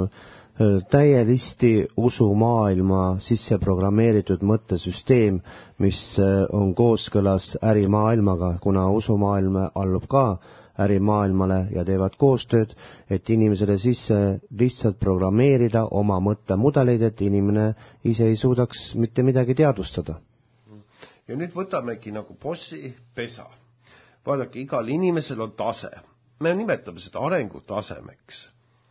täielisti usumaailma sisse programmeeritud mõttesüsteem, mis on kooskõlas ärimaailmaga, kuna usumaailm allub ka ärimaailmale ja teevad koostööd, et inimesele sisse lihtsalt programmeerida oma mõttemudeleid, et inimene ise ei suudaks mitte midagi teadvustada. Ja nüüd võtamegi nagu bossi pesa. Vaadake, igal inimesel on tase. Me nimetame seda arengutasemeks.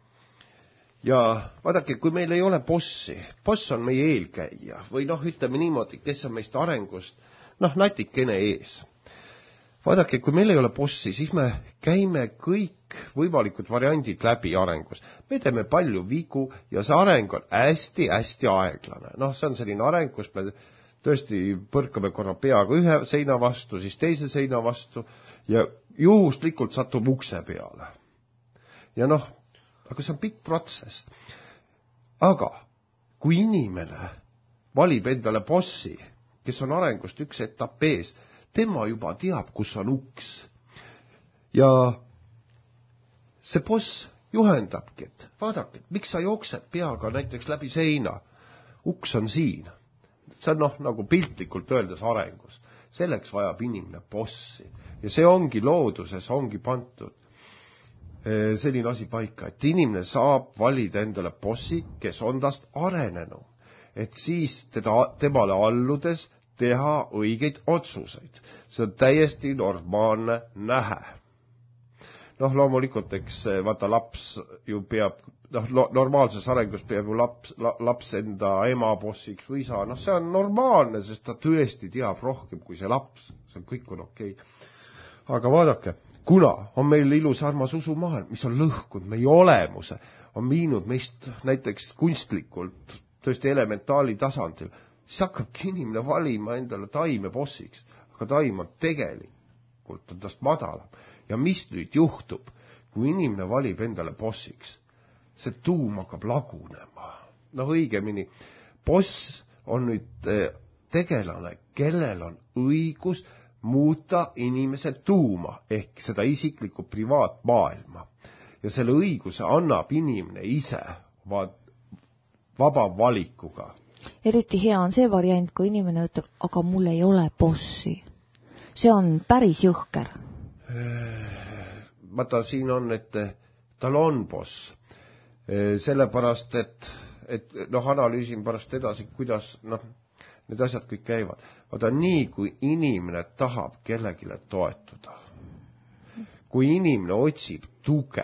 Ja vaadake, kui meil ei ole bossi, boss on meie eelkäija või ütleme niimoodi, kes on meist arengust, natikene ees. Vaadake, kui meil ei ole bossi, siis me käime kõik võimalikud variandid läbi arengus. Me teeme palju vigu ja see areng on hästi-hästi aeglane. See on selline areng, kus me tõesti põrkame korra peaga ühe seina vastu, siis teise seina vastu ja juhuslikult satub ukse peale. Ja aga see on pikk protsess. Aga kui inimene valib endale bossi, kes on arengust üks etapp ees, tema juba teab, kus on uks. Ja see boss juhendabki, et vaadake, miks sa jooksed peaga näiteks läbi seina. Uks on siin. See on nagu piltlikult öeldes arengus. Selleks vajab inimene bossi. Ja see ongi looduses, ongi pantud selline asi paika, et inimene saab valida endale bossi, kes on tast arenenu. Et siis temale alludes teha õigeid otsuseid. See on täiesti normaalne nähe. Loomulikult, eks vaata laps ju peab, normaalses arengus peab ju laps enda ema bossiks või isa. See on normaalne, sest ta tõesti teab rohkem kui see laps. See on kõik on okei. Aga vaadake, kuna on meil ilus armas usumaailm, mis on lõhkunud meie olemuse, on viinud meist näiteks kunstlikult tõesti elementaali tasandil, siis hakkabki inimene valima endale taime bossiks, aga taim on tegelikult on tast madalam. Ja mis nüüd juhtub, kui inimene valib endale bossiks? See tuum hakkab lagunema. Õigemini, boss on nüüd tegelane, kellel on õigus muuta inimese tuuma ehk seda isiklikku privaatmaailma. Ja selle õiguse annab inimene ise vaba valikuga. Eriti hea on see variant, kui inimene ütleb, aga mul ei ole bossi. See on päris jõhker. Vaata, siin on, et tal on boss. Sellepärast, et analüüsin pärast edasi, kuidas need asjad kõik käivad. Vaata, nii kui inimene tahab kellegile toetuda, kui inimene otsib tuge,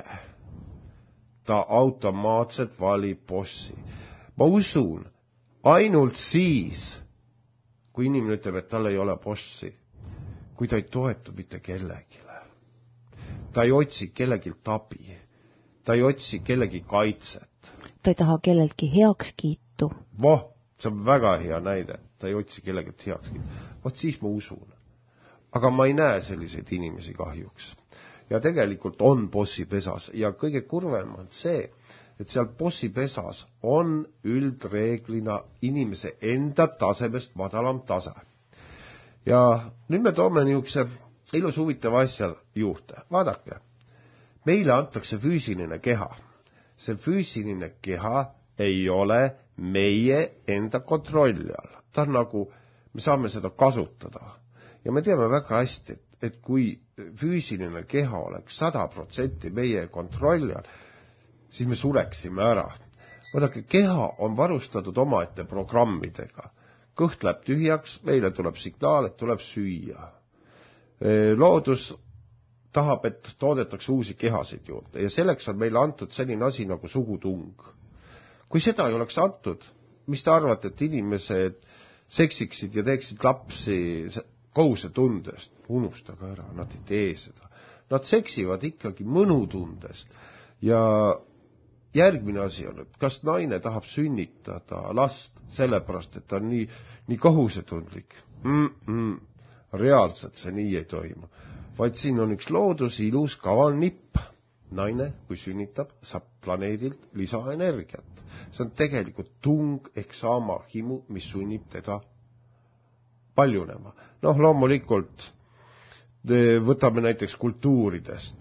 ta automaatselt valib bossi. Ma usun, ainult siis, kui inimene ütleb, et tal ei ole bossi, kui ta ei toetu mitte kellegile. Ta ei otsi kellegilt abi. Ta ei otsi kellegi kaitset. Ta ei taha kelleltki heakskiitu. See on väga hea näide. Ta ei otsi kellegilt heakskiitu. Vot siis ma usun. Aga ma ei näe selliseid inimesi kahjuks. Ja tegelikult on bossi pesas. Ja kõige kurvem on see, et seal bossi pesas on üldreeglina inimese enda tasemest madalam tase. Ja nüüd me toome niisuguse ilus huvitava asja juurde. Vaadake, meile antakse füüsiline keha. See füüsiline keha ei ole meie enda kontrolli all. Ta on nagu, me saame seda kasutada. Ja me teame väga hästi, et kui füüsiline keha oleks 100% meie kontrolli all, siis me sureksime ära. Vaadake, keha on varustatud omaette programmidega. Kõht läheb tühjaks, meile tuleb signaal, et tuleb süüa. Loodus tahab, et toodetakse uusi kehasid juurde ja selleks on meile antud selline asi nagu sugutung. Kui seda ei oleks antud, mis te arvate, et inimesed seksiksid ja teeksid lapsi kohusetundest? Unustage ära, nad ei tee seda. Nad seksivad ikkagi mõnutundest. Ja järgmine asi on, et kas naine tahab sünnitada last sellepärast, et ta on nii kohusetundlik? Reaalselt see nii ei toimu. Vaid siin on üks loodus, ilus, kaval nipp. Naine, kui sünnitab, saab planeedilt lisaenergiat. See on tegelikult tung ehk sama himu, mis sunnib teda paljunema. Loomulikult võtame näiteks kultuuridest.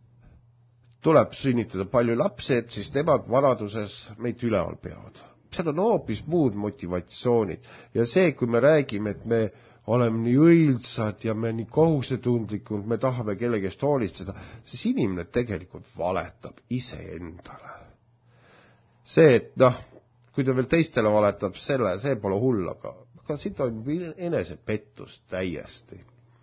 Tuleb sünnitada palju lapsi, et siis nemad vanaduses meid üleval peavad. Seal on hoopis muud motivatsioonid. Ja see, kui me räägime, et me oleme nii õildsad ja me nii kohusetundlikud, me tahame kellegest hoolitseda, siis inimene tegelikult valetab iseendale. See, et kui ta veel teistele valetab, see pole hull, aga siin toimub enesepettus täiesti.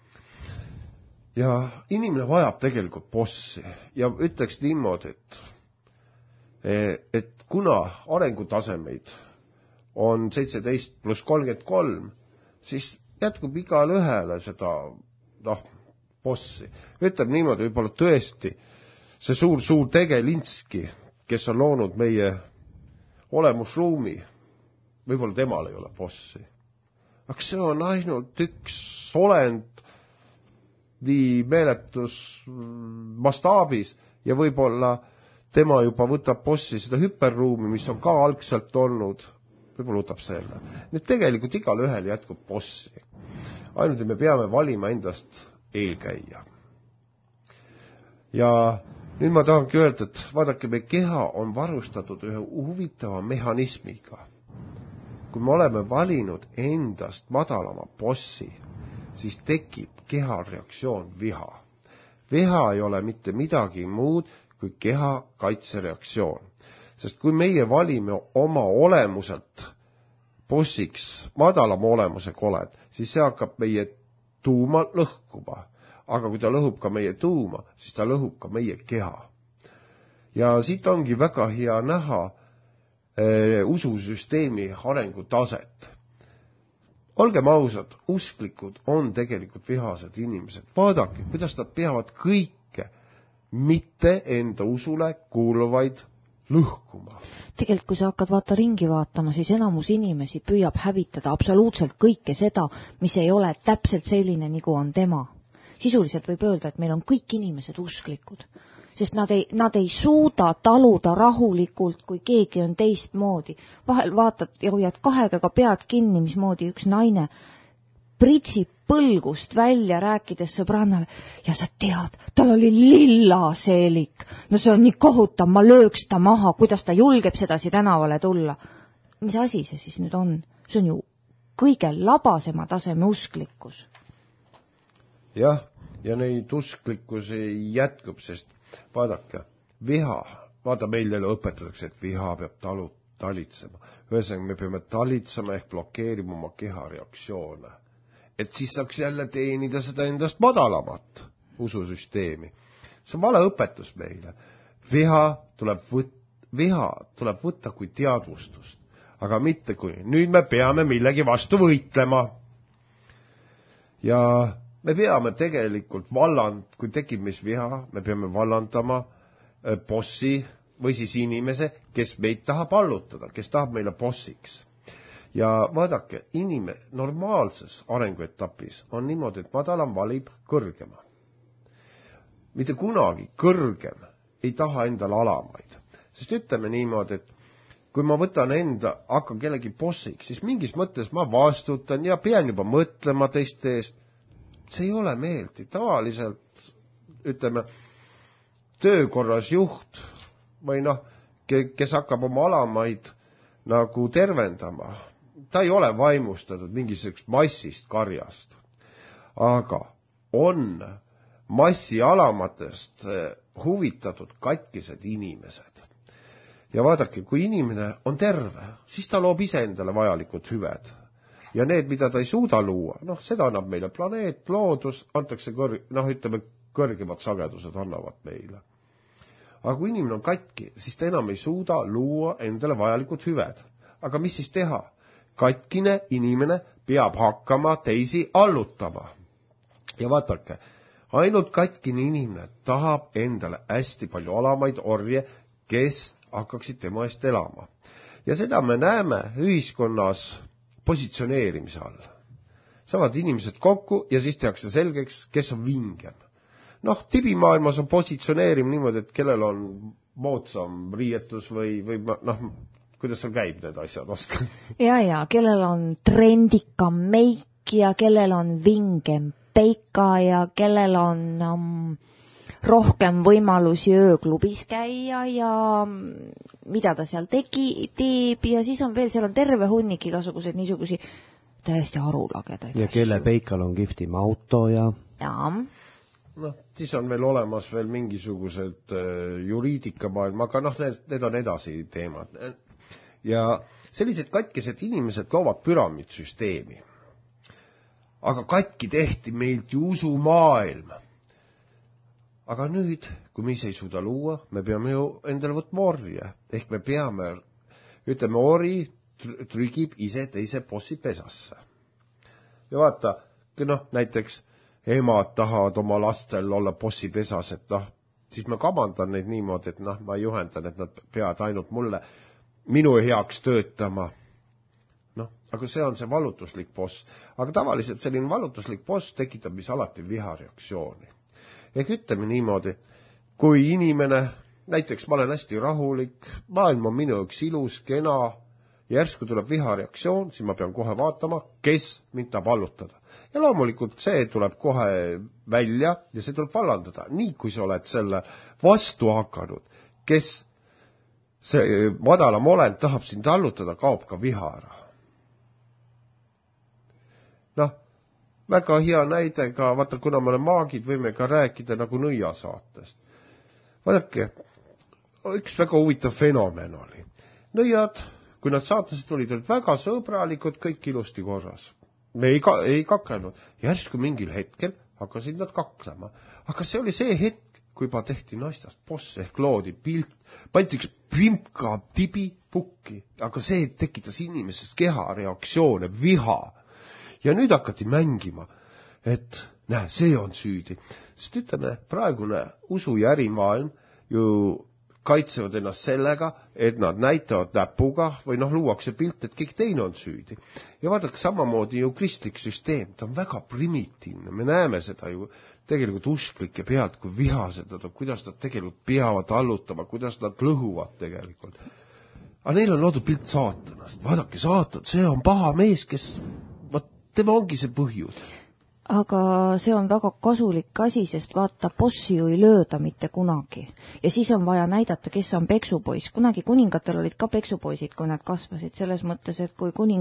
Ja inimene vajab tegelikult bossi ja ütleks niimoodi, et kuna arengutasemeid on 17 pluss 33, siis jätkub igale ühele seda bossi. Ütleb niimoodi, võib-olla tõesti see suur tegelinski, kes on loonud meie olemusruumi, võib-olla temal ei ole bossi. Aga see on ainult üks olend nii meeletus mastaabis ja võib-olla tema juba võtab bossi seda hüperruumi, mis on ka algselt olnud, võib-olla võtab selle. Nüüd tegelikult igal ühel jätkub bossi. Ainult, et me peame valima endast eelkäija. Ja nüüd ma tahangi öelda, et vaadake, me keha on varustatud ühe huvitava mehhanismiga. Kui me oleme valinud endast madalama bossi, siis tekib keha reaktsioon viha. Viha ei ole mitte midagi muud kui keha kaitsereaktsioon. Sest kui meie valime oma olemuselt bossiks madalama olemusega oled, siis see hakkab meie tuuma lõhkuma. Aga kui ta lõhub ka meie tuuma, siis ta lõhub ka meie keha. Ja siit ongi väga hea näha ususüsteemi arengutaset. Olgem ausad, usklikud on tegelikult vihased inimesed. Vaadake, kuidas nad peavad kõike mitte enda usule kuuluvaid lõhkuma. Tegelikult, kui sa hakkad ringi vaatama, siis enamus inimesi püüab hävitada absoluutselt kõike seda, mis ei ole täpselt selline, nagu on tema. Sisuliselt võib öelda, et meil on kõik inimesed usklikud, sest nad ei suuda taluda rahulikult, kui keegi on teistmoodi. Vahel vaatad ja hoiad kahega pead kinni, mismoodi üks naine pritsib põlgust välja, rääkides sõbrannale, ja sa tead, tal oli lilla seelik. No see on nii kohutav, ma lööks ta maha, kuidas ta julgeb sedasi tänavale tulla. Mis asi see siis nüüd on? See on ju kõige labasema taseme usklikkus. Jah, ja neid usklikkusi jätkub, sest vaadake, viha, vaata meil jälle õpetatakse, et viha peab talitsema. Ühesõnaga, me peame talitsema ehk blokeerima oma keha reaktsioone. Et siis saaks jälle teenida seda endast madalamat ususüsteemi. See on vale õpetus meile. Viha tuleb võtta kui teadvustust, aga mitte kui nüüd me peame millegi vastu võitlema. Ja me peame tegelikult kui tekib mis viha, me peame vallandama bossi või siis inimese, kes meid tahab allutada, kes tahab meile bossiks. Ja vaadake, normaalses arenguetapis on niimoodi, et madalam valib kõrgema. Mitte kunagi kõrgem ei taha endale alamaid. Sest ütleme niimoodi, et kui ma võtan hakkan kellegi bossiks, siis mingis mõttes ma vastutan ja pean juba mõtlema teiste eest. See ei ole meeldiv. Tavaliselt, ütleme, töökorras juht või kes hakkab oma alamaid nagu tervendama, ta ei ole vaimustatud mingisugust massist karjast. Aga on massi alamatest huvitatud katkised inimesed. Ja vaadake, kui inimene on terve, siis ta loob ise endale vajalikud hüved. Ja need, mida ta ei suuda luua, seda annab meile planeet, loodus, antakse kõrgemad sagedused annavad meile. Aga kui inimene on katki, siis ta enam ei suuda luua endale vajalikud hüved. Aga mis siis teha? Katkine inimene peab hakkama teisi allutama. Ja vaadake, ainult katkine inimene tahab endale hästi palju alamaid orje, kes hakkaksid tema eest elama. Ja seda me näeme ühiskonnas positsioneerimise all. Saavad inimesed kokku ja siis tehakse selgeks, kes on vingem. Tibimaailmas on positsioneerim niimoodi, et kellel on moodsam riietus või kuidas seal käib need asjad, oska? Ja, kellel on trendikam meik ja kellel on vingem peika ja kellel on rohkem võimalusi ööklubis käia ja mida ta seal teeb ja siis on veel, seal on terve hunnik igasuguseid niisugusi täiesti arulagedaid. Ja kelle peikal on kihvtim auto ja... siis on veel olemas veel mingisugused juriidikamaailma, aga need on edasi teemad. Ja sellised katkised inimesed loovad püramiidsüsteemi. Aga katki tehti meilt ju usumaailm. Aga nüüd, kui me ise ei suuda luua, me peame ju endale võtma orje. Ehk me peame, ori trügib ise teise bossi pesasse. Ja vaata, näiteks emad tahavad oma lastel olla bossi pesas, et siis ma kamandan neid niimoodi, et ma juhendan, et nad peavad ainult minu heaks töötama. Aga see on see valutuslik boss. Aga tavaliselt selline valutuslik boss tekitab mis alati vihareaktsiooni. Ehk ütleme niimoodi, kui inimene, näiteks ma olen hästi rahulik, maailm on minu üks ilus, kena, järsku tuleb vihareaktsioon, siis ma pean kohe vaatama, kes mind tahab allutada. Ja loomulikult see tuleb kohe välja ja see tuleb vallandada. Nii kui sa oled selle vastu hakanud, kes see madalam olend tahab sind allutada, kaob ka viha ära. Väga hea näide ka, vaata, kuna me oleme maagid, võime ka rääkida nagu Nõia saatest. Vaadake, üks väga huvitav fenomen oli. Nõiad, kui nad saatesse tulid väga sõbralikud, kõik ilusti korras. Me ei kakelnud. Järsku mingil hetkel hakkasid nad kaklema. Aga see oli see hetk, kui juba tehti naistast boss ehk loodi pilt, pandi üks pimka tibi pukki, aga see tekitas inimesest keha reaktsioone, viha. Ja nüüd hakati mängima, et see on süüdi. Sest ütleme, praegune usu ja ärimaailm ju kaitsevad ennast sellega, et nad näitavad näpuga või luuakse pilt, et kõik teine on süüdi. Ja vaadake, samamoodi ju kristlik süsteem, ta on väga primitiivne. Me näeme seda ju tegelikult usklike pealt, kui vihased nad on, kuidas nad tegelikult peavad allutama, kuidas nad lõhuvad tegelikult. Aga neil on loodud pilt saatanast. Vaadake, saatan, see on paha mees, kes... tema ongi see põhjus. Aga see on väga kasulik asi, sest vaata, bossi ju ei lööda mitte kunagi. Ja siis on vaja näidata, kes on peksupoiss. Kunagi kuningatel olid ka peksupoisid, kui nad kasvasid. Selles mõttes, et kui kuninglik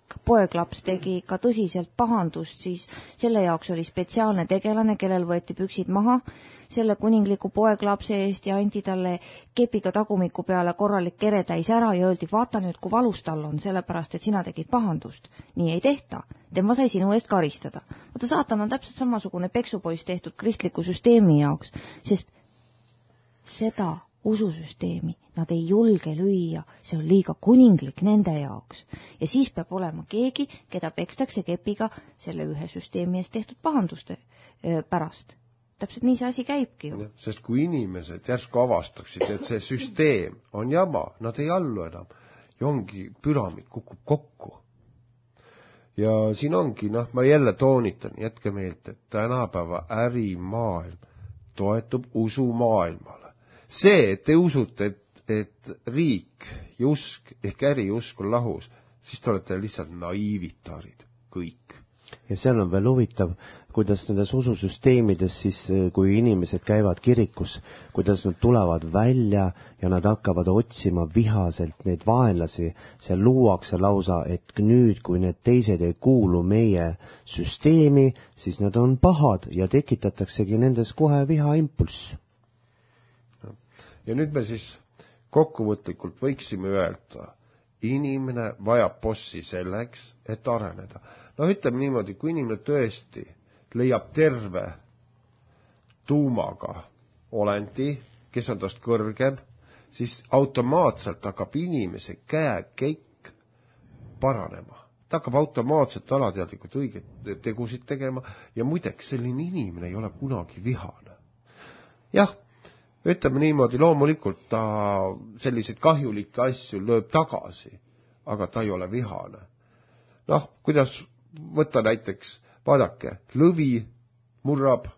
poeglaps tegi ka tõsiselt pahandust, siis selle jaoks oli spetsiaalne tegelane, kellel võeti püksid maha selle kuningliku poeglapse eest ja anti talle kepiga tagumiku peale korralik keretäis ära ja öeldi, vaata nüüd, kui valus tal on, sellepärast, et sina tegid pahandust. Nii ei tehta. Tema sai sinu eest karistada. Vaata, saatan on täpselt samasugune peksupoiss tehtud kristliku süsteemi jaoks, sest seda ususüsteemi nad ei julge lüüa, see on liiga kuninglik nende jaoks. Ja siis peab olema keegi, keda pekstakse kepiga selle ühe süsteemi eest tehtud pahanduste pärast. Täpselt nii see asi käibki ju. Sest kui inimesed järsku avastaksid, et see süsteem on jama, nad ei allu enam ja ongi püramiid kukub kokku. Ja siin ongi, ma jälle toonitan, jätke meelt, et tänapäeva ärimaailm toetub usumaailmale. See, et te usute, et riik ja usk ehk äriusk on lahus, siis te olete lihtsalt naiivitarid, kõik. Ja seal on veel huvitav, kuidas nendes ususüsteemides siis, kui inimesed käivad kirikus, kuidas nad tulevad välja ja nad hakkavad otsima vihaselt neid vaenlasi. Seal luuakse lausa, et nüüd, kui need teised ei kuulu meie süsteemi, siis nad on pahad ja tekitataksegi nendes kohe vihaimpulss. Ja nüüd me siis kokkuvõtlikult võiksime öelda, inimene vajab bossi selleks, et areneda. Ütleme niimoodi, kui inimene tõesti leiab terve tuumaga olendi, kes on tast kõrgem, siis automaatselt hakkab inimese käekäik paranema. Ta hakkab automaatselt alateadlikult õigeid tegusid tegema ja muideks selline inimene ei ole kunagi vihane. Jah, ütleme niimoodi, loomulikult ta selliseid kahjulikke asju lööb tagasi, aga ta ei ole vihane. Kuidas võtta näiteks, vaadake, lõvi murrab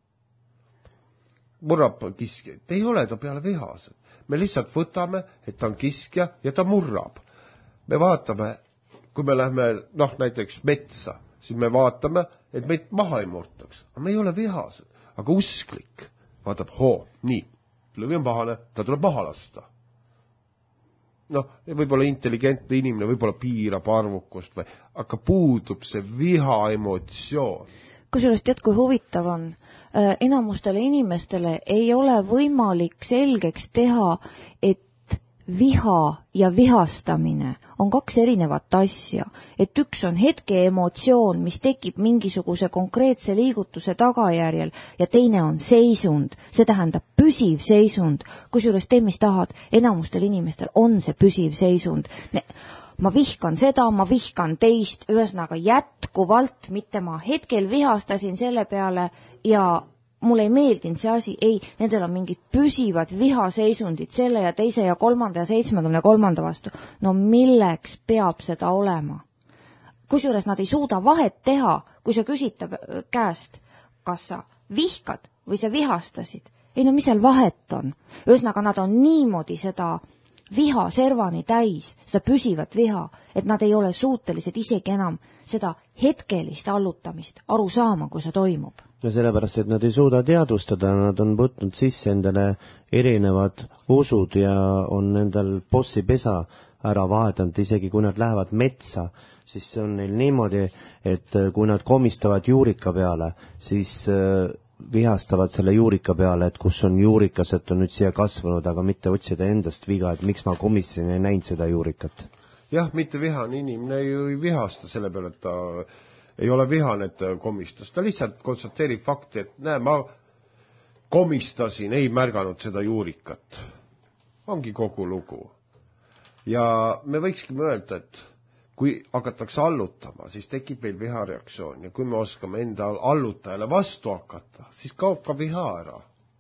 kiskja. Ei ole ta peale vihased. Me lihtsalt võtame, et ta on kiskja ja ta murrab. Me vaatame, kui me lähme näiteks metsa, siis me vaatame, et meid maha ei murtaks. Aga me ei ole vihased. Aga usklik vaatab, nii, lõvi on pahane, ta tuleb maha lasta. Võib-olla intelligentne inimene, võib-olla piirab arvukust, aga puudub see viha emotsioon. Kusjuures tead, kui huvitav on, enamustele inimestele ei ole võimalik selgeks teha, et viha ja vihastamine on kaks erinevat asja. Et üks on hetke emotsioon, mis tekib mingisuguse konkreetse liigutuse tagajärjel ja teine on seisund. See tähendab püsiv seisund. Kusjuures tee, mis tahad, enamustel inimestel on see püsiv seisund. Ma vihkan seda, ma vihkan teist, ühesõnaga jätkuvalt, mitte ma hetkel vihastasin selle peale ja mulle ei meeldinud see asi, ei, nendel on mingid püsivad vihaseisundid selle ja teise ja 3. ja 73. vastu. No milleks peab seda olema? Kusjuures nad ei suuda vahet teha, kui sa küsid käest, kas sa vihkad või sa vihastasid. Ei, mis seal vahet on? Ühesõnaga, nad on niimoodi seda viha servani täis, seda püsivat viha, et nad ei ole suutelised isegi enam seda hetkelist allutamist aru saama, kui see toimub. Ja sellepärast, et nad ei suuda teadvustada, nad on võtnud sisse endale erinevad usud ja on endal bossi pesa ära vahetanud, isegi kui nad lähevad metsa, siis see on neil niimoodi, et kui nad komistavad juurika peale, siis vihastavad selle juurika peale, et kus on juurikas, et on nüüd siia kasvanud, aga mitte otsida endast viga, et miks ma komissin ja ei näinud seda juurikat. Jah, mitte vihane inimene ei vihasta selle peale, et ta ei ole vihane, et ta komistas. Ta lihtsalt konstateerib fakti, et ma komistasin, ei märganud seda juurikat. Ongi kogu lugu. Ja me võikski öelda, et kui hakatakse allutama, siis tekib meil vihareaktsioon ja kui me oskame enda allutajale vastu hakata, siis kaob ka viha ära.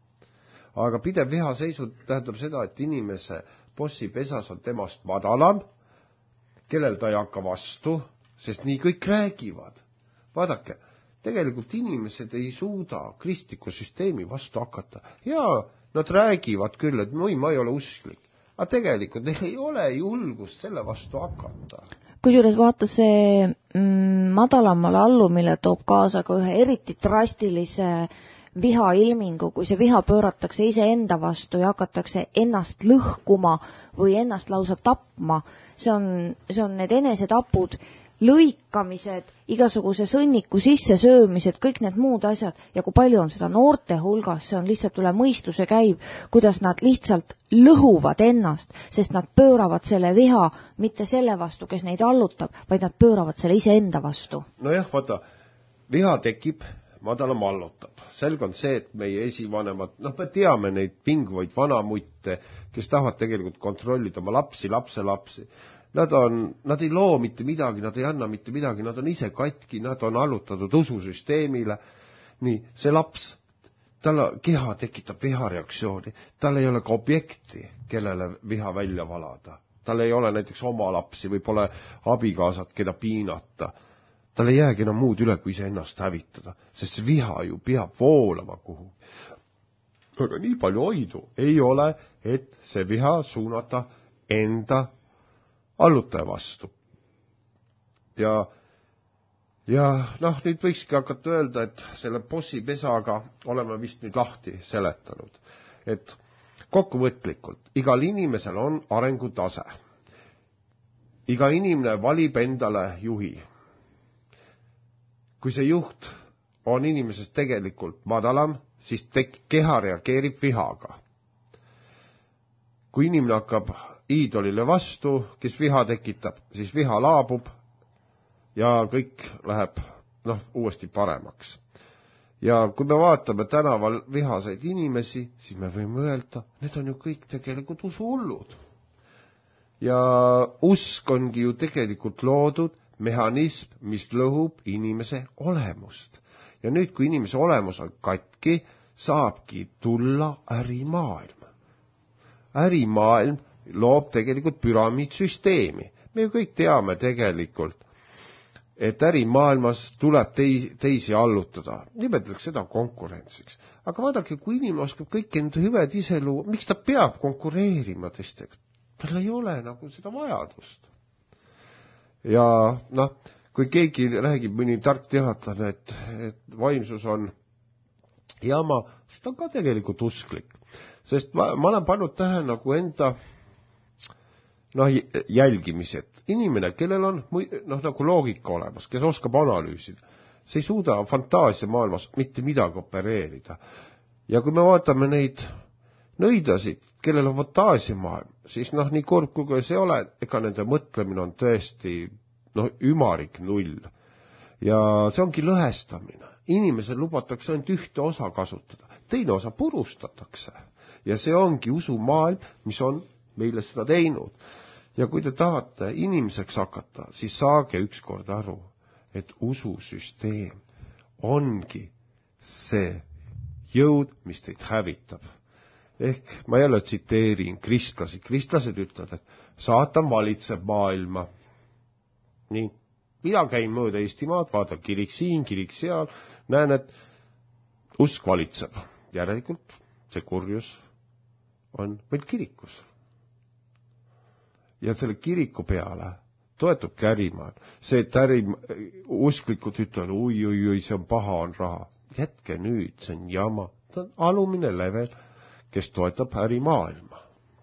Aga pidev vihaseisund tähendab seda, et inimese bossi pesas on temast madalam, kellel ta ei hakka vastu, sest nii kõik räägivad. Vaadake, tegelikult inimesed ei suuda kristliku süsteemi vastu hakata. Ja nad räägivad küll, et ma ei ole usklik. Aga tegelikult neil ei ole julgust selle vastu hakata. Kusjuures vaata see madalamale allumile toob kaasa ka ühe eriti drastilise vihailmingu, kui see viha pööratakse iseenda vastu ja hakatakse ennast lõhkuma või ennast lausa tapma. See on need enesetapud, lõikamised, igasuguse sõnniku sissesöömised, kõik need muud asjad ja kui palju on seda noorte hulgas, see on lihtsalt üle mõistuse käib, kuidas nad lihtsalt lõhuvad ennast, sest nad pööravad selle viha mitte selle vastu, kes neid allutab, vaid nad pööravad selle iseenda vastu. Nojah, vaata, viha tekib, madalam allutab. Selge on see, et meie esivanemad, me teame neid vinguvaid vanamutte, kes tahavad tegelikult kontrollida oma lapsi, lapselapsi. Nad ei loo mitte midagi, nad ei anna mitte midagi, nad on ise katki, nad on allutatud ususüsteemile. Nii, see laps, tal keha tekitab vihareaktsiooni, tal ei ole ka objekti, kellele viha välja valada. Tal ei ole näiteks oma lapsi või pole abikaasat, keda piinata. Tal ei jäägi enam muud üle, kui iseennast hävitada, sest see viha ju peab voolama kuhu. Aga nii palju hoidu ei ole, et see viha suunata enda allutaja vastu. Ja nüüd võikski hakata öelda, et selle bossipesaga oleme vist nüüd lahti seletanud. Et kokkuvõtlikult, igal inimesel on arengutase. Iga inimene valib endale juhi. Kui see juht on inimesest tegelikult madalam, siis keha reageerib vihaga. Kui inimene hakkab iidolile vastu, kes viha tekitab, siis viha laabub ja kõik läheb uuesti paremaks. Ja kui me vaatame tänaval vihaseid inimesi, siis me võime öelda, need on ju kõik tegelikult usuhullud. Ja usk ongi ju tegelikult loodud mehhanism, mis lõhub inimese olemust. Ja nüüd, kui inimese olemus on katki, saabki tulla ärimaailm. Ärimaailm loob tegelikult püramiidsüsteemi. Me ju kõik teame tegelikult, et ärimaailmas tuleb teisi allutada. Nimetatakse seda konkurentsiks. Aga vaadake, kui inimene oskab kõik enda hüved ise luua, miks ta peab konkureerima teistega? Tal ei ole nagu seda vajadust. Ja kui keegi räägib mõni tark teadlane, et vaimsus on jama, siis ta on ka tegelikult usklik. Sest ma olen pannud tähe nagu enda jälgimised. Inimene, kellel on nagu loogika olemas, kes oskab analüüsida, see ei suuda fantaasia maailmas mitte midagi opereerida. Ja kui me vaatame neid nõidasid, kellel on fantaasia maailm, siis nii kurb kui see ole, ega nende mõtlemine on tõesti ümarik null. Ja see ongi lõhestamine. Inimesel lubatakse ainult ühte osa kasutada, teine osa purustatakse. Ja see ongi usumaailm, mis on meile seda teinud. Ja kui te tahate inimeseks hakata, siis saage ükskord aru, et ususüsteem ongi see jõud, mis teid hävitab. Ehk ma jälle tsiteerin kristlasi. Kristlased ütlevad, et saatan valitseb maailma. Nii, mina käin mööda Eestimaad, vaatan kirik siin, kirik seal, näen, et usk valitseb. Järelikult see kurjus on meil kirikus. Ja selle kiriku peale toetubki ärimaailm. See, et usklikud ütlevad, oi, see on paha, on raha. Jätke nüüd, see on jama. See on alumine level, kes toetab ärimaailma.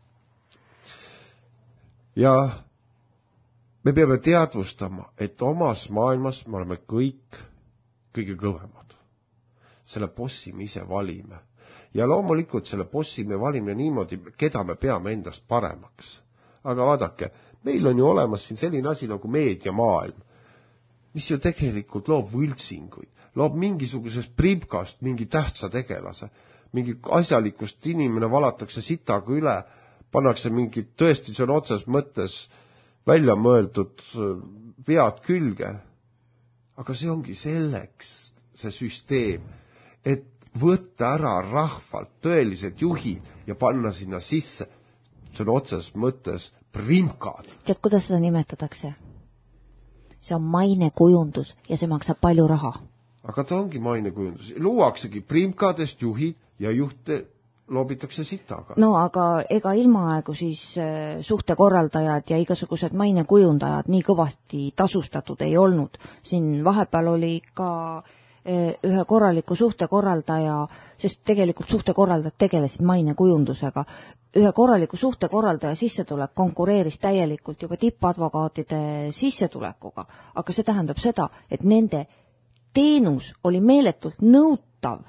Ja me peame teadvustama, et omas maailmas me oleme kõige kõvemad. Selle bossi me ise valime. Ja loomulikult selle bossi me valime niimoodi, keda me peame endast paremaks. Aga vaadake, meil on ju olemas siin selline asi nagu meediamaailm, mis ju tegelikult loob võltsinguid, loob mingisugusest pribkast mingi tähtsa tegelase, mingi asjalikust inimene valatakse sitaga üle, pannakse mingi, tõesti see on otses mõttes välja mõeldud vead külge. Aga see ongi selleks, see süsteem, et võtta ära rahvalt tõelised juhid ja panna sinna sisse, see on otses mõttes primkad. Tead, kuidas seda nimetatakse? See on mainekujundus ja see maksab palju raha. Aga ta ongi mainekujundus. Luuaksegi primkadest juhid ja juhte loobitakse sitaga. No aga ega ilmaaegu siis suhtekorraldajad ja igasugused mainekujundajad nii kõvasti tasustatud ei olnud. Siin vahepeal oli ka ühe korraliku suhtekorraldaja, sest tegelikult suhtekorraldajad tegelesid mainekujundusega, ühe korraliku suhtekorraldaja sissetulek konkureeris täielikult juba tippadvokaatide sissetulekuga, aga see tähendab seda, et nende teenus oli meeletult nõutav,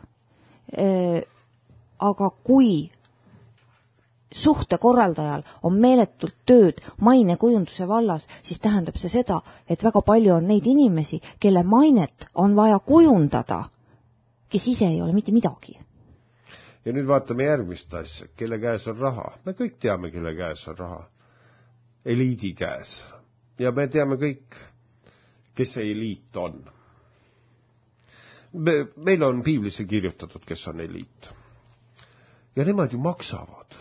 aga kui suhtekorraldajal on meeletult tööd mainekujunduse vallas, siis tähendab see seda, et väga palju on neid inimesi, kelle mainet on vaja kujundada, kes ise ei ole mitte midagi. Ja nüüd vaatame järgmist asja, kelle käes on raha. Me kõik teame, kelle käes on raha. Eliidi käes. Ja me teame kõik, kes see eliit on. Meil on piiblisse kirjutatud, kes on eliit. Ja nemad ju maksavad.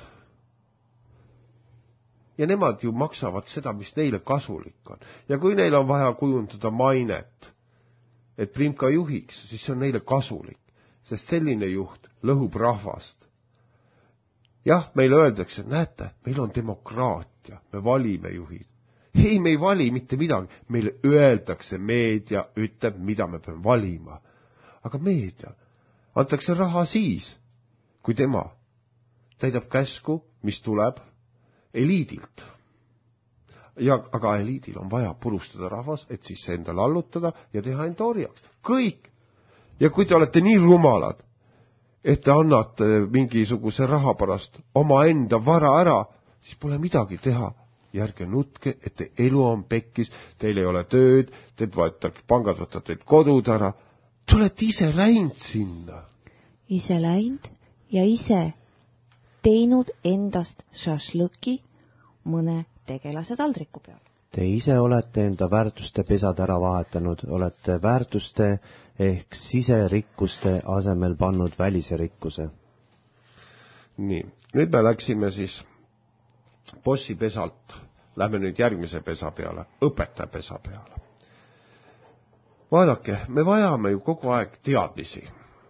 Ja nemad ju maksavad seda, mis neile kasulik on. Ja kui neil on vaja kujundada mainet, et Primka juhiks, siis see on neile kasulik, sest selline juht lõhub rahvast. Jah, meile öeldakse, näete, meil on demokraatia, me valime juhid. Ei, me ei vali mitte midagi, meile öeldakse, meedia ütleb, mida me peame valima. Aga meedia antakse raha siis, kui tema täidab käsku, mis tuleb eliidilt. Aga eliidil on vaja purustada rahvas, et siis see endale allutada ja teha enda orjaks. Kõik. Ja kui te olete nii rumalad, et te annate mingisuguse raha pärast oma enda vara ära, siis pole midagi teha. Järge nutke, et te elu on pekkis, teil ei ole tööd, pangad võtavad teid kodud ära. Te olete ise läinud sinna. Ise läinud ja ise teinud endast šašlõki mõne tegelase taldriku peal. Te ise olete enda väärtuste pesad ära vahetanud, olete väärtuste ehk siserikkuste asemel pannud välise rikkuse. Nii, nüüd me läksime siis bossi pesalt, lähme nüüd järgmise pesa peale, õpetaja pesa peale. Vaadake, me vajame ju kogu aeg teadmisi.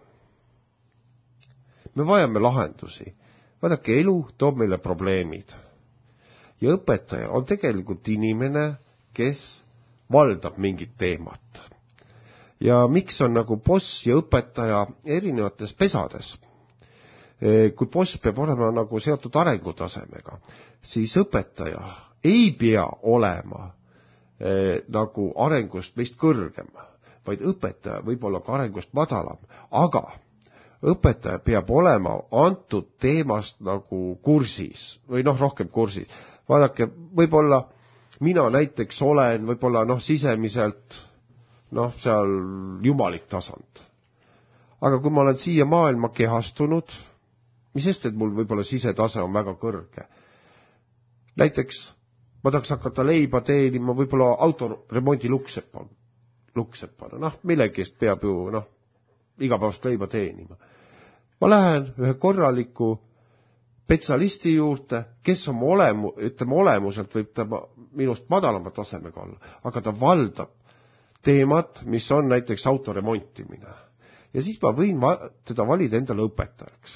Me vajame lahendusi. Vaadake, elu toob meile probleemid. Ja õpetaja on tegelikult inimene, kes valdab mingit teemat. Ja miks on nagu boss ja õpetaja erinevates pesades? Kui boss peab olema nagu seotud arengutasemega, siis õpetaja ei pea olema nagu arengust meist kõrgem, vaid õpetaja võib olla ka arengust madalam, aga õpetaja peab olema antud teemast nagu kursis või rohkem kursis. Vaadake, võib-olla mina näiteks olen võib-olla sisemiselt seal jumalik tasand. Aga kui ma olen siia maailma kehastunud, mis sest, et mul võib-olla sisetase on väga kõrge. Näiteks ma tahaks hakata leiba teenima, võib-olla autoremondi luksepana. Millegist peab ju igapäevast leiba teenima. Ma lähen ühe korraliku spetsialisti juurde, kes olemuselt võib ta minust madalama tasemega olla, aga ta valdab teemat, mis on näiteks autoremontimine. Ja siis ma võin teda valida endale õpetajaks.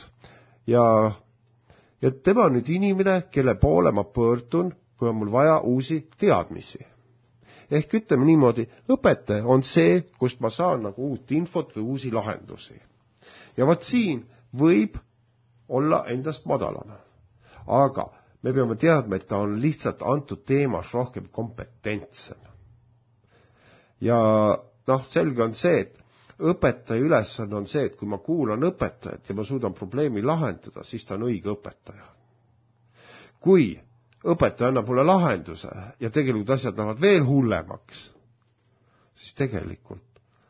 Ja tema on nüüd inimene, kelle poole ma pöördun, kui on mul vaja uusi teadmisi. Ehk ütleme niimoodi, õpetaja on see, kust ma saan nagu uut infot või uusi lahendusi. Ja vaat siin võib olla endast madalama. Aga me peame teadma, et ta on lihtsalt antud teemas rohkem kompetentsem. Ja selge on see, et õpetaja ülesanne on see, et kui ma kuulan õpetajat ja ma suudan probleemi lahendada, siis ta on õige õpetaja. Kui õpetaja annab mulle lahenduse ja tegelikult asjad lähevad veel hullemaks, siis tegelikult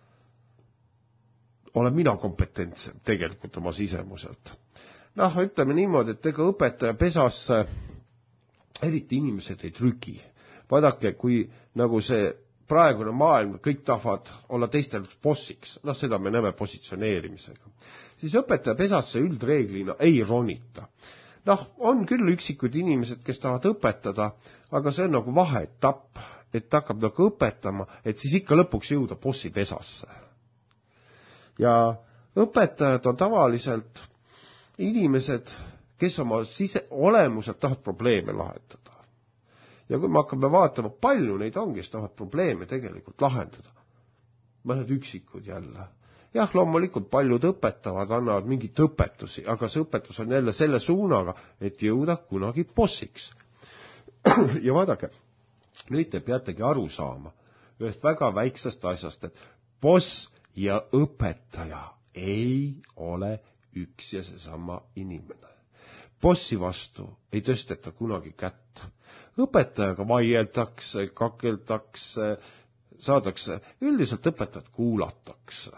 olen mina kompetentsem tegelikult oma sisemuselt. Ütleme niimoodi, et ega õpetaja pesasse eriti inimesed ei trüki. Vaadake, kui nagu see praegune maailm, kõik tahavad olla teistel bossiks, seda me näeme positsioneerimisega, siis õpetaja pesasse üldreeglina ei ronita. On küll üksikud inimesed, kes tahavad õpetada, aga see on nagu vaheetapp, et hakkab nagu õpetama, et siis ikka lõpuks jõuda bossi pesasse. Ja õpetajad on tavaliselt inimesed, kes oma olemuselt tahavad probleeme lahendada. Ja kui me hakkame vaatama, palju neid on, kes tahavad probleeme tegelikult lahendada. Mõned üksikud jälle. jah, loomulikult paljud õpetavad, annavad mingit õpetusi, aga see õpetus on jälle selle suunaga, et jõuda kunagi bossiks. Ja vaadake, nüüd te peategi aru saama ühest väga väiksest asjast, et boss ja õpetaja ei ole üks ja seesama inimene. Bossi vastu ei tõsteta kunagi kätt. Õpetajaga vaieldakse, kakeldakse, saadakse, üldiselt õpetajat kuulatakse.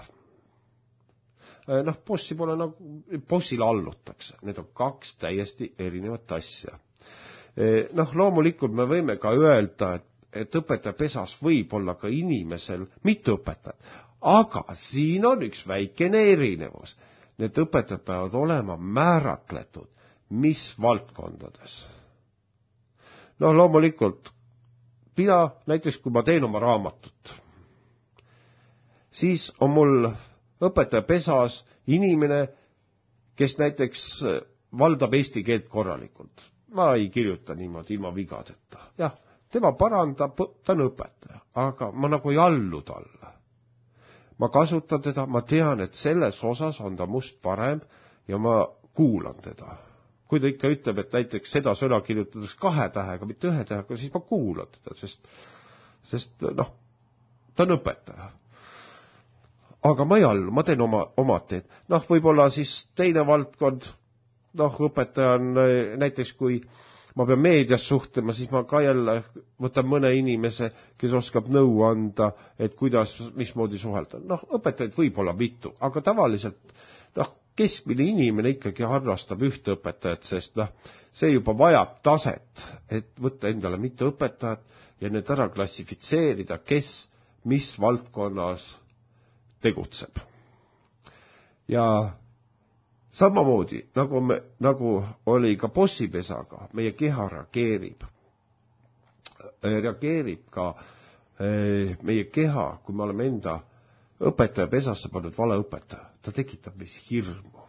Bossi pole nagu, bossile allutakse. Need on kaks täiesti erinevat asja. Loomulikult me võime ka öelda, et õpetaja pesas võib olla ka inimesel mitu õpetajat, aga siin on üks väikene erinevus. Need õpetajad peavad olema määratletud, mis valdkondades. Loomulikult, näiteks kui ma teen oma raamatut, siis on mul õpetaja pesas inimene, kes näiteks valdab eesti keelt korralikult. Ma ei kirjuta niimoodi ilma vigadeta. Jah, tema parandab, ta on õpetaja, aga ma nagu ei allu talle. Ma kasutan teda, ma tean, et selles osas on ta must parem ja ma kuulan teda. Kui ta ikka ütleb, et näiteks seda sõna kirjutades 2 tähega, mitte 1 tähega, siis ma kuulan teda, sest ta on õpetaja. Aga ma ei allu, ma teen oma teed. Võib-olla siis teine valdkond, õpetaja on näiteks, kui ma pean meedias suhtlema, siis ma ka jälle võtan mõne inimese, kes oskab nõu anda, et kuidas, mismoodi suhelda. Õpetajaid võib olla mitu, aga tavaliselt keskmine inimene ikkagi harrastab ühte õpetajat, sest see juba vajab taset, et võtta endale mitu õpetajat ja need ära klassifitseerida, kes mis valdkonnas tegutseb. Ja samamoodi, nagu oli ka bossipesaga, meie keha reageerib ka meie keha, kui me oleme enda õpetaja pesasse pannud vale õpetaja, ta tekitab meis hirmu.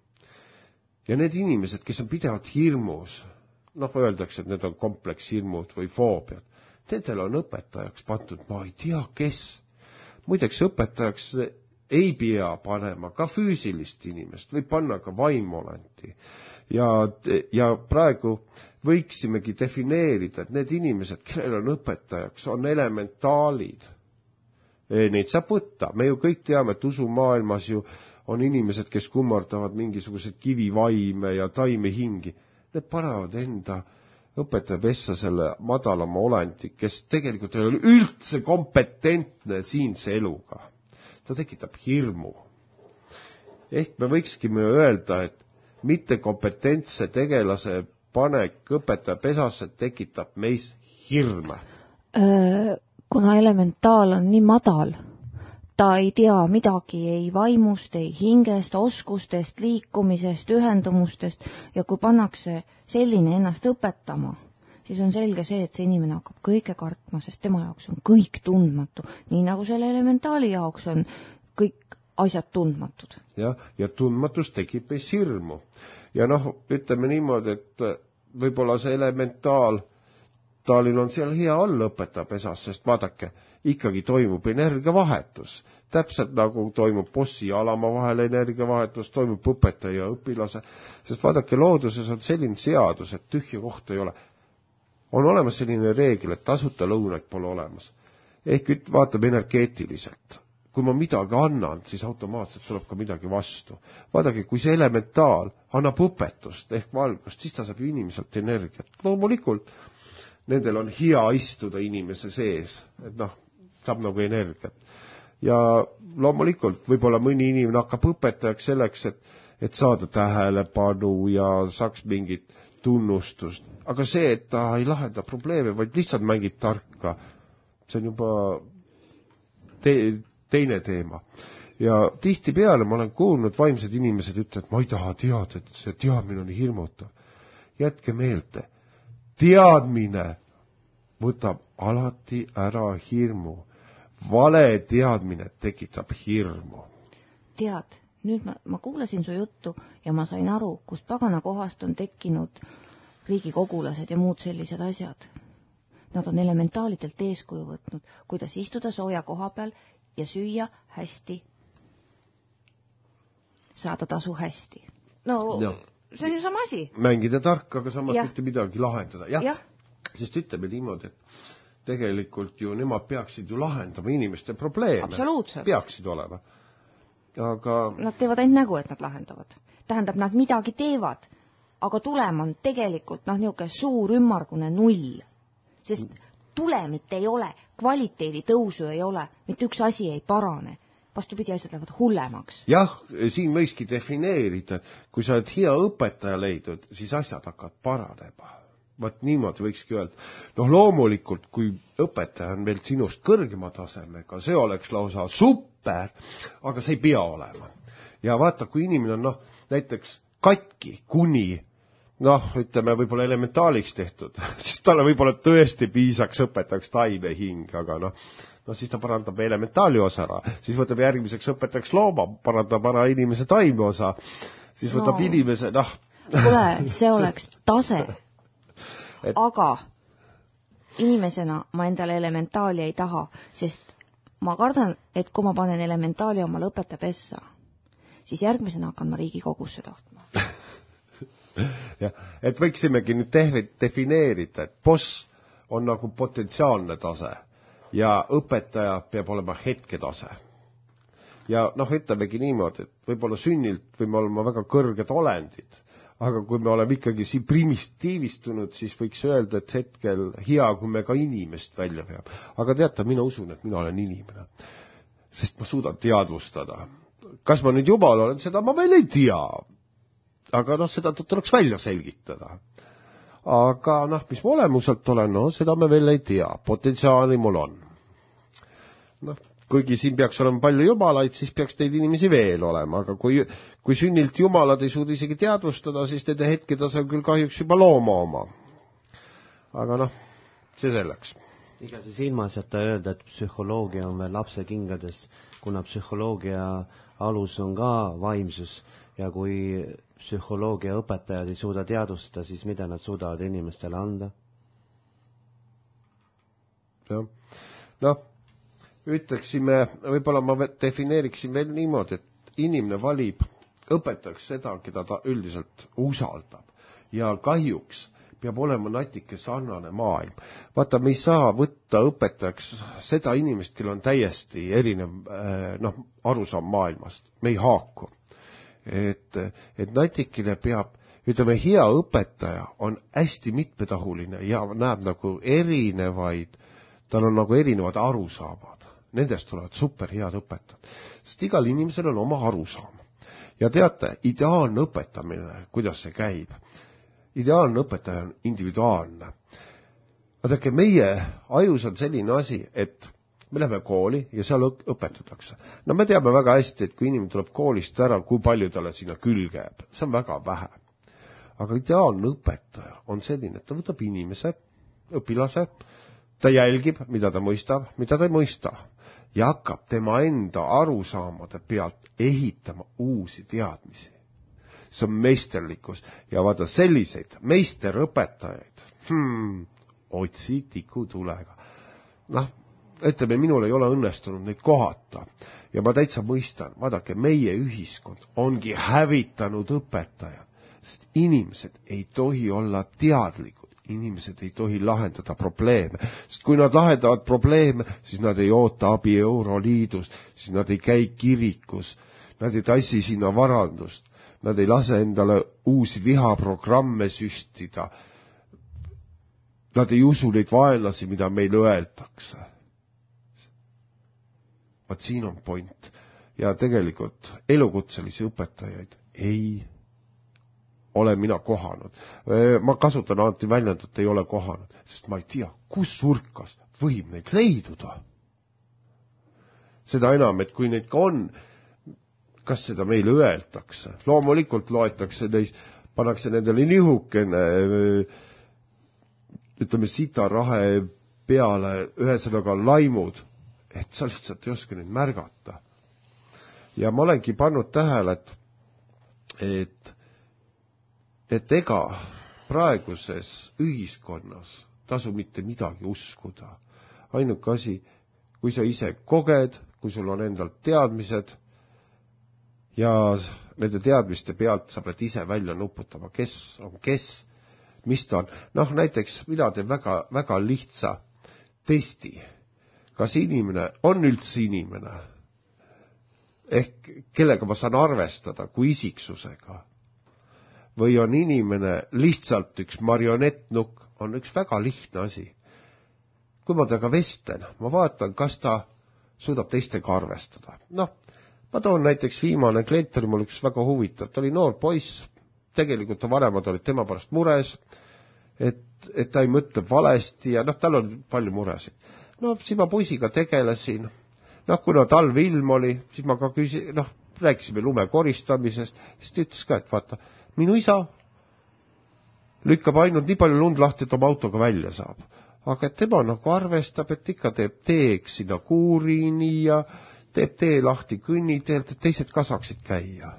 Ja need inimesed, kes on pidevalt hirmus, öeldakse, et need on komplekshirmud või foobiad, nendel on õpetajaks pandud, ma ei tea, kes. Muideks õpetajaks ei pea panema ka füüsilist inimest, võib panna ka vaimolenti. Ja praegu võiksimegi defineerida, et need inimesed, kellel on õpetajaks, on elementaalid. Neid saab võtta. Me ju kõik teame, et usumaailmas ju on inimesed, kes kummardavad mingisugused kivivaime ja taimehingi. Need panevad enda õpetaja pessa selle madalama olenti, kes tegelikult ei ole üldse kompetentne siinse eluga. Ta tekitab hirmu. Ehk me võikskime öelda, et mittekompetentse tegelase panek õpetaja pesasse tekitab meis hirme. Kuna elementaal on nii madal, ta ei tea midagi ei vaimust, ei hingest, oskustest, liikumisest, ühendumustest ja kui pannakse selline ennast õpetama, siis on selge see, et see inimene hakkab kõike kartma, sest tema jaoks on kõik tundmatu, nii nagu selle elementaali jaoks on kõik asjad tundmatud. Ja tundmatus tekib meis hirmu. Ja ütleme niimoodi, et võib-olla see elementaal Talil on seal hea all õpetaja pesas, sest vaadake, ikkagi toimub energiavahetus. Täpselt nagu toimub bossi ja alama vahel energiavahetus, toimub õpetaja ja õpilase. Sest vaadake, looduses on selline seadus, et tühja kohta ei ole. On olemas selline reegel, et tasuta lõunaid pole olemas. Ehk vaatame energeetiliselt. Kui ma midagi annan, siis automaatselt tuleb ka midagi vastu. Vaadake, kui see elementaal annab õpetust ehk valgust, siis ta saab ju inimeselt energiat. Loomulikult nendel on hea istuda inimese sees, et saab nagu energiat. Ja loomulikult võib-olla mõni inimene hakkab õpetajaks selleks, et saada tähelepanu ja saaks mingit tunnustust. Aga see, et ta ei lahenda probleeme, vaid lihtsalt mängib tarka, see on juba teine teema. Ja tihtipeale ma olen kuulnud, vaimsed inimesed ütlevad, ma ei taha teada, et see teadmine on hirmutav. Jätke meelde. Teadmine võtab alati ära hirmu. Vale teadmine tekitab hirmu. Tead, nüüd ma kuulasin su juttu ja ma sain aru, kust pagana kohast on tekkinud riigikogulased ja muud sellised asjad. Nad on elementaalidelt eeskuju võtnud, kuidas istuda sooja koha peal ja süüa hästi saada tasu hästi. No ja. See on ju sama asi. Mängida tark, aga samas ja. mitte midagi lahendada. Jah, ja. Sest ütleme niimoodi, et tegelikult ju nemad peaksid ju lahendama inimeste probleeme. Absoluutselt. Peaksid olema. Aga... Nad teevad ainult nägu, et nad lahendavad. Tähendab, nad midagi teevad, aga tulem on tegelikult niisugune suur ümmargune null. Sest tulemit ei ole, kvaliteedi tõusu ei ole, mitte üks asi ei parane. Vastupidi, asjad lähevad hullemaks. Jah, siin võikski defineerida, kui sa oled hea õpetaja leidnud, siis asjad hakkavad paranema. Vaat niimoodi võikski öelda. Loomulikult, kui õpetaja on veel sinust kõrgema tasemega, see oleks lausa super, aga see ei pea olema. Ja vaata, kui inimene on näiteks katki kuni ütleme, võib-olla elementaaliks tehtud, siis talle võib-olla tõesti piisaks õpetajaks taimehing, aga siis ta parandab elementaali osa ära, siis võtab järgmiseks õpetajaks looma, parandab ära inimese taime osa, siis võtab inimese, Kule, see oleks tase. Aga inimesena ma endale elementaali ei taha, sest ma kardan, et kui ma panen elementaali omale õpetaja pessa, siis järgmisena hakkan ma Riigikogusse tahtma. Ja, et võiksimegi nüüd defineerida, et boss on nagu potentsiaalne tase ja õpetaja peab olema hetketase. Ja ütlemegi niimoodi, et võib-olla sünnilt võime olema väga kõrged olendid, aga kui me oleme ikkagi siin primitiivistunud, siis võiks öelda, et hetkel hea, kui me ka inimest välja peab. Aga teate, mina usun, et mina olen inimene, sest ma suudan teadvustada. Kas ma nüüd jumal olen, seda ma veel ei tea. Aga seda tuleks välja selgitada. Aga mis ma olemuselt olen, seda me veel ei tea. Potentsiaali mul on. Kuigi siin peaks olema palju jumalaid, siis peaks teid inimesi veel olema. Aga kui sünnilt jumalad ei suuda isegi teadvustada, siis teide hetketase on küll kahjuks juba looma oma. Aga see selleks. Iga siis ilmaasjata öelda, et psühholoogia on veel lapse kingades, kuna psühholoogia alus on ka vaimsus ja kui psühholoogia õpetajad ei suuda teadvustada, siis mida nad suudavad inimestele anda? Ütleksime, võib-olla ma defineeriksin veel niimoodi, et inimene valib õpetajaks seda, keda ta üldiselt usaldab. Ja kahjuks peab olema natuke sarnane maailm. Vaata, me ei saa võtta õpetajaks seda inimest, kel on täiesti erinev arusaam maailmast. Me ei haaku. Et natikene peab, ütleme, hea õpetaja on hästi mitmetahuline ja näeb nagu erinevaid, tal on nagu erinevad arusaamad. Nendest tulevad superhead õpetajad. Sest igal inimesel on oma arusaam. Ja teate, ideaalne õpetamine, kuidas see käib? Ideaalne õpetaja on individuaalne. Vaadake, meie ajus on selline asi, et me läheme kooli ja seal õpetatakse. Me teame väga hästi, et kui inimene tuleb koolist ära, kui palju talle sinna külge jääb. See on väga vähe. Aga ideaalne õpetaja on selline, et ta võtab inimese, õpilase, ta jälgib, mida ta mõistab, mida ta ei mõista ja hakkab tema enda arusaamade pealt ehitama uusi teadmisi. See on meisterlikkus ja vaata selliseid meisterõpetajaid otsi tikutulega. Ütleme, minul ei ole õnnestunud neid kohata ja ma täitsa mõistan, vaadake, meie ühiskond ongi hävitanud õpetajad, sest inimesed ei tohi olla teadlikud, inimesed ei tohi lahendada probleeme, sest kui nad lahendavad probleeme, siis nad ei oota abi Euroliidust, siis nad ei käi kirikus, nad ei tassi sinna varandust, nad ei lase endale uusi vihaprogramme süstida, nad ei usu neid vaenlasi, mida meile öeldakse. Vaat siin on point. Ja tegelikult elukutselisi õpetajaid ei ole mina kohanud. Ma kasutan alati väljendut, ei ole kohanud, sest ma ei tea, kus surkas võib neid leiduda. Seda enam, et kui neid ka on, kas seda meile öeldakse? Loomulikult loetakse neist, pannakse nendele nihukene, ütleme, sitarahe peale, ühesõnaga laimud, et sa lihtsalt ei oska neid märgata. Ja ma olengi pannud tähele, et ega praeguses ühiskonnas tasu mitte midagi uskuda. Ainuke asi, kui sa ise koged, kui sul on endalt teadmised ja nende teadmiste pealt sa pead ise välja nuputama, kes on kes, mis ta on. Noh, näiteks mina teen väga, väga lihtsa testi. Kas inimene on üldse inimene? Ehk kellega ma saan arvestada kui isiksusega? Või on inimene lihtsalt üks marionettnukk? On üks väga lihtne asi. Kui ma temaga vestlen, ma vaatan, kas ta suudab teistega arvestada. Noh, ma toon näiteks viimane klient, oli mul üks väga huvitav. Ta oli noor poiss, tegelikult ta vanemad olid tema pärast mures, et ta ei mõtle valesti ja tal oli palju muresid. No, siis ma poisiga tegelesin. Noh, kuna talv ilm oli, siis ma ka rääkisime lume koristamisest, siis ta ütles ka, et vaata, minu isa lükkab ainult nii palju lund lahti, et oma autoga välja saab. Aga tema nagu arvestab, et ikka teeb teeks sinna kuurini ja teeb tee lahti kõnniteelt, et teised ka saaksid käia.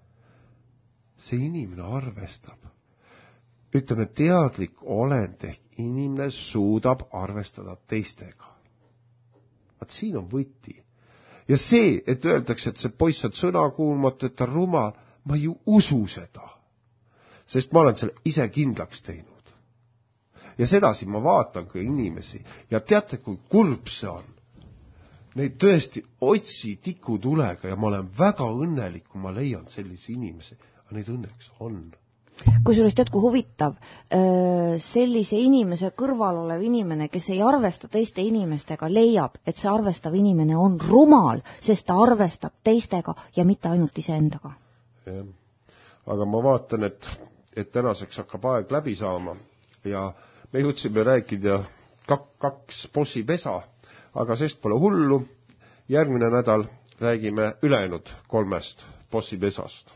See inimene arvestab. Ütleme, teadlik olend ehk inimene suudab arvestada teistega. Vaat siin on võti. Ja see, et öeldakse, et see poiss on sõnakuulmatu, et ta rumal, ma ju usu seda. Sest ma olen selle ise kindlaks teinud. Ja sedasi ma vaatan ka inimesi. Ja teate, kui kurb see on. Neid tõesti otsi tikutulega ja ma olen väga õnnelik, kui ma leian sellise inimese. Aga neid õnneks on. Kui sul tead, kui huvitav, sellise inimese kõrval olev inimene, kes ei arvesta teiste inimestega, leiab, et see arvestav inimene on rumal, sest ta arvestab teistega ja mitte ainult iseendaga. Ja. Aga ma vaatan, et tänaseks hakkab aeg läbi saama ja me jõudsime rääkida kaks bossipesa, aga sest pole hullu. Järgmine nädal räägime ülejäänud 3 bossipesast.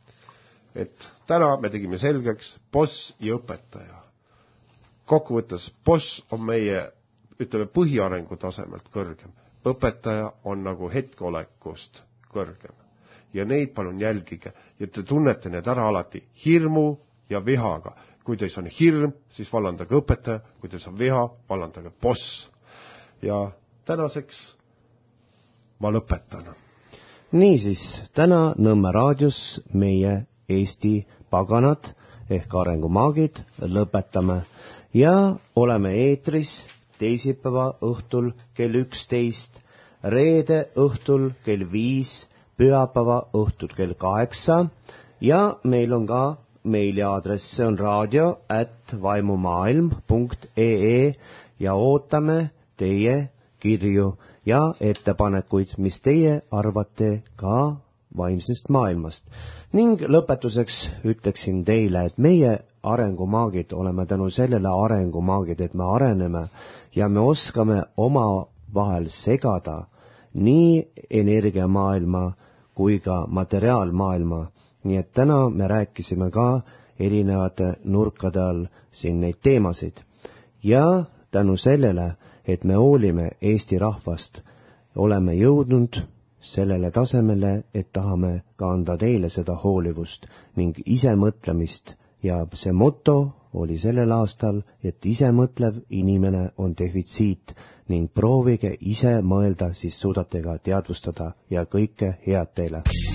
Et täna me tegime selgeks boss ja õpetaja. Kokkuvõttes boss on meie, ütleme, põhiarengu tasemelt kõrgem. Õpetaja on nagu hetkeolekust kõrgem. Ja neid palun jälgige. Ja te tunnete need ära alati hirmu ja vihaga. Kui teis on hirm, siis vallandage õpetaja. Kui teis on viha, vallandage boss. Ja tänaseks ma lõpetan. Niisiis, täna Nõmme raadios meie Eesti paganad ehk arengumaagid lõpetame ja oleme eetris teisipäeva õhtul kell 11, reede õhtul kell 5, pühapäeva õhtul kell 8 ja meil on ka meiliaadress, see on radio@vaimumaailm.ee ja ootame teie kirju ja ettepanekuid, mis teie arvate ka vaimsest maailmast. Ning lõpetuseks ütleksin teile, et meie arengumaagid oleme tänu sellele arengumaagid, et me areneme ja me oskame oma vahel segada nii energiamaailma kui ka materiaalmaailma. Nii et täna me rääkisime ka erinevate nurkade all siin neid teemasid. Ja tänu sellele, et me hoolime Eesti rahvast, oleme jõudnud sellele tasemele, et tahame ka anda teile seda hoolivust ning isemõtlemist ja see moto oli sellel aastal, et isemõtlev inimene on defitsiit ning proovige ise mõelda, siis suudate ka teadvustada ja kõike head teile.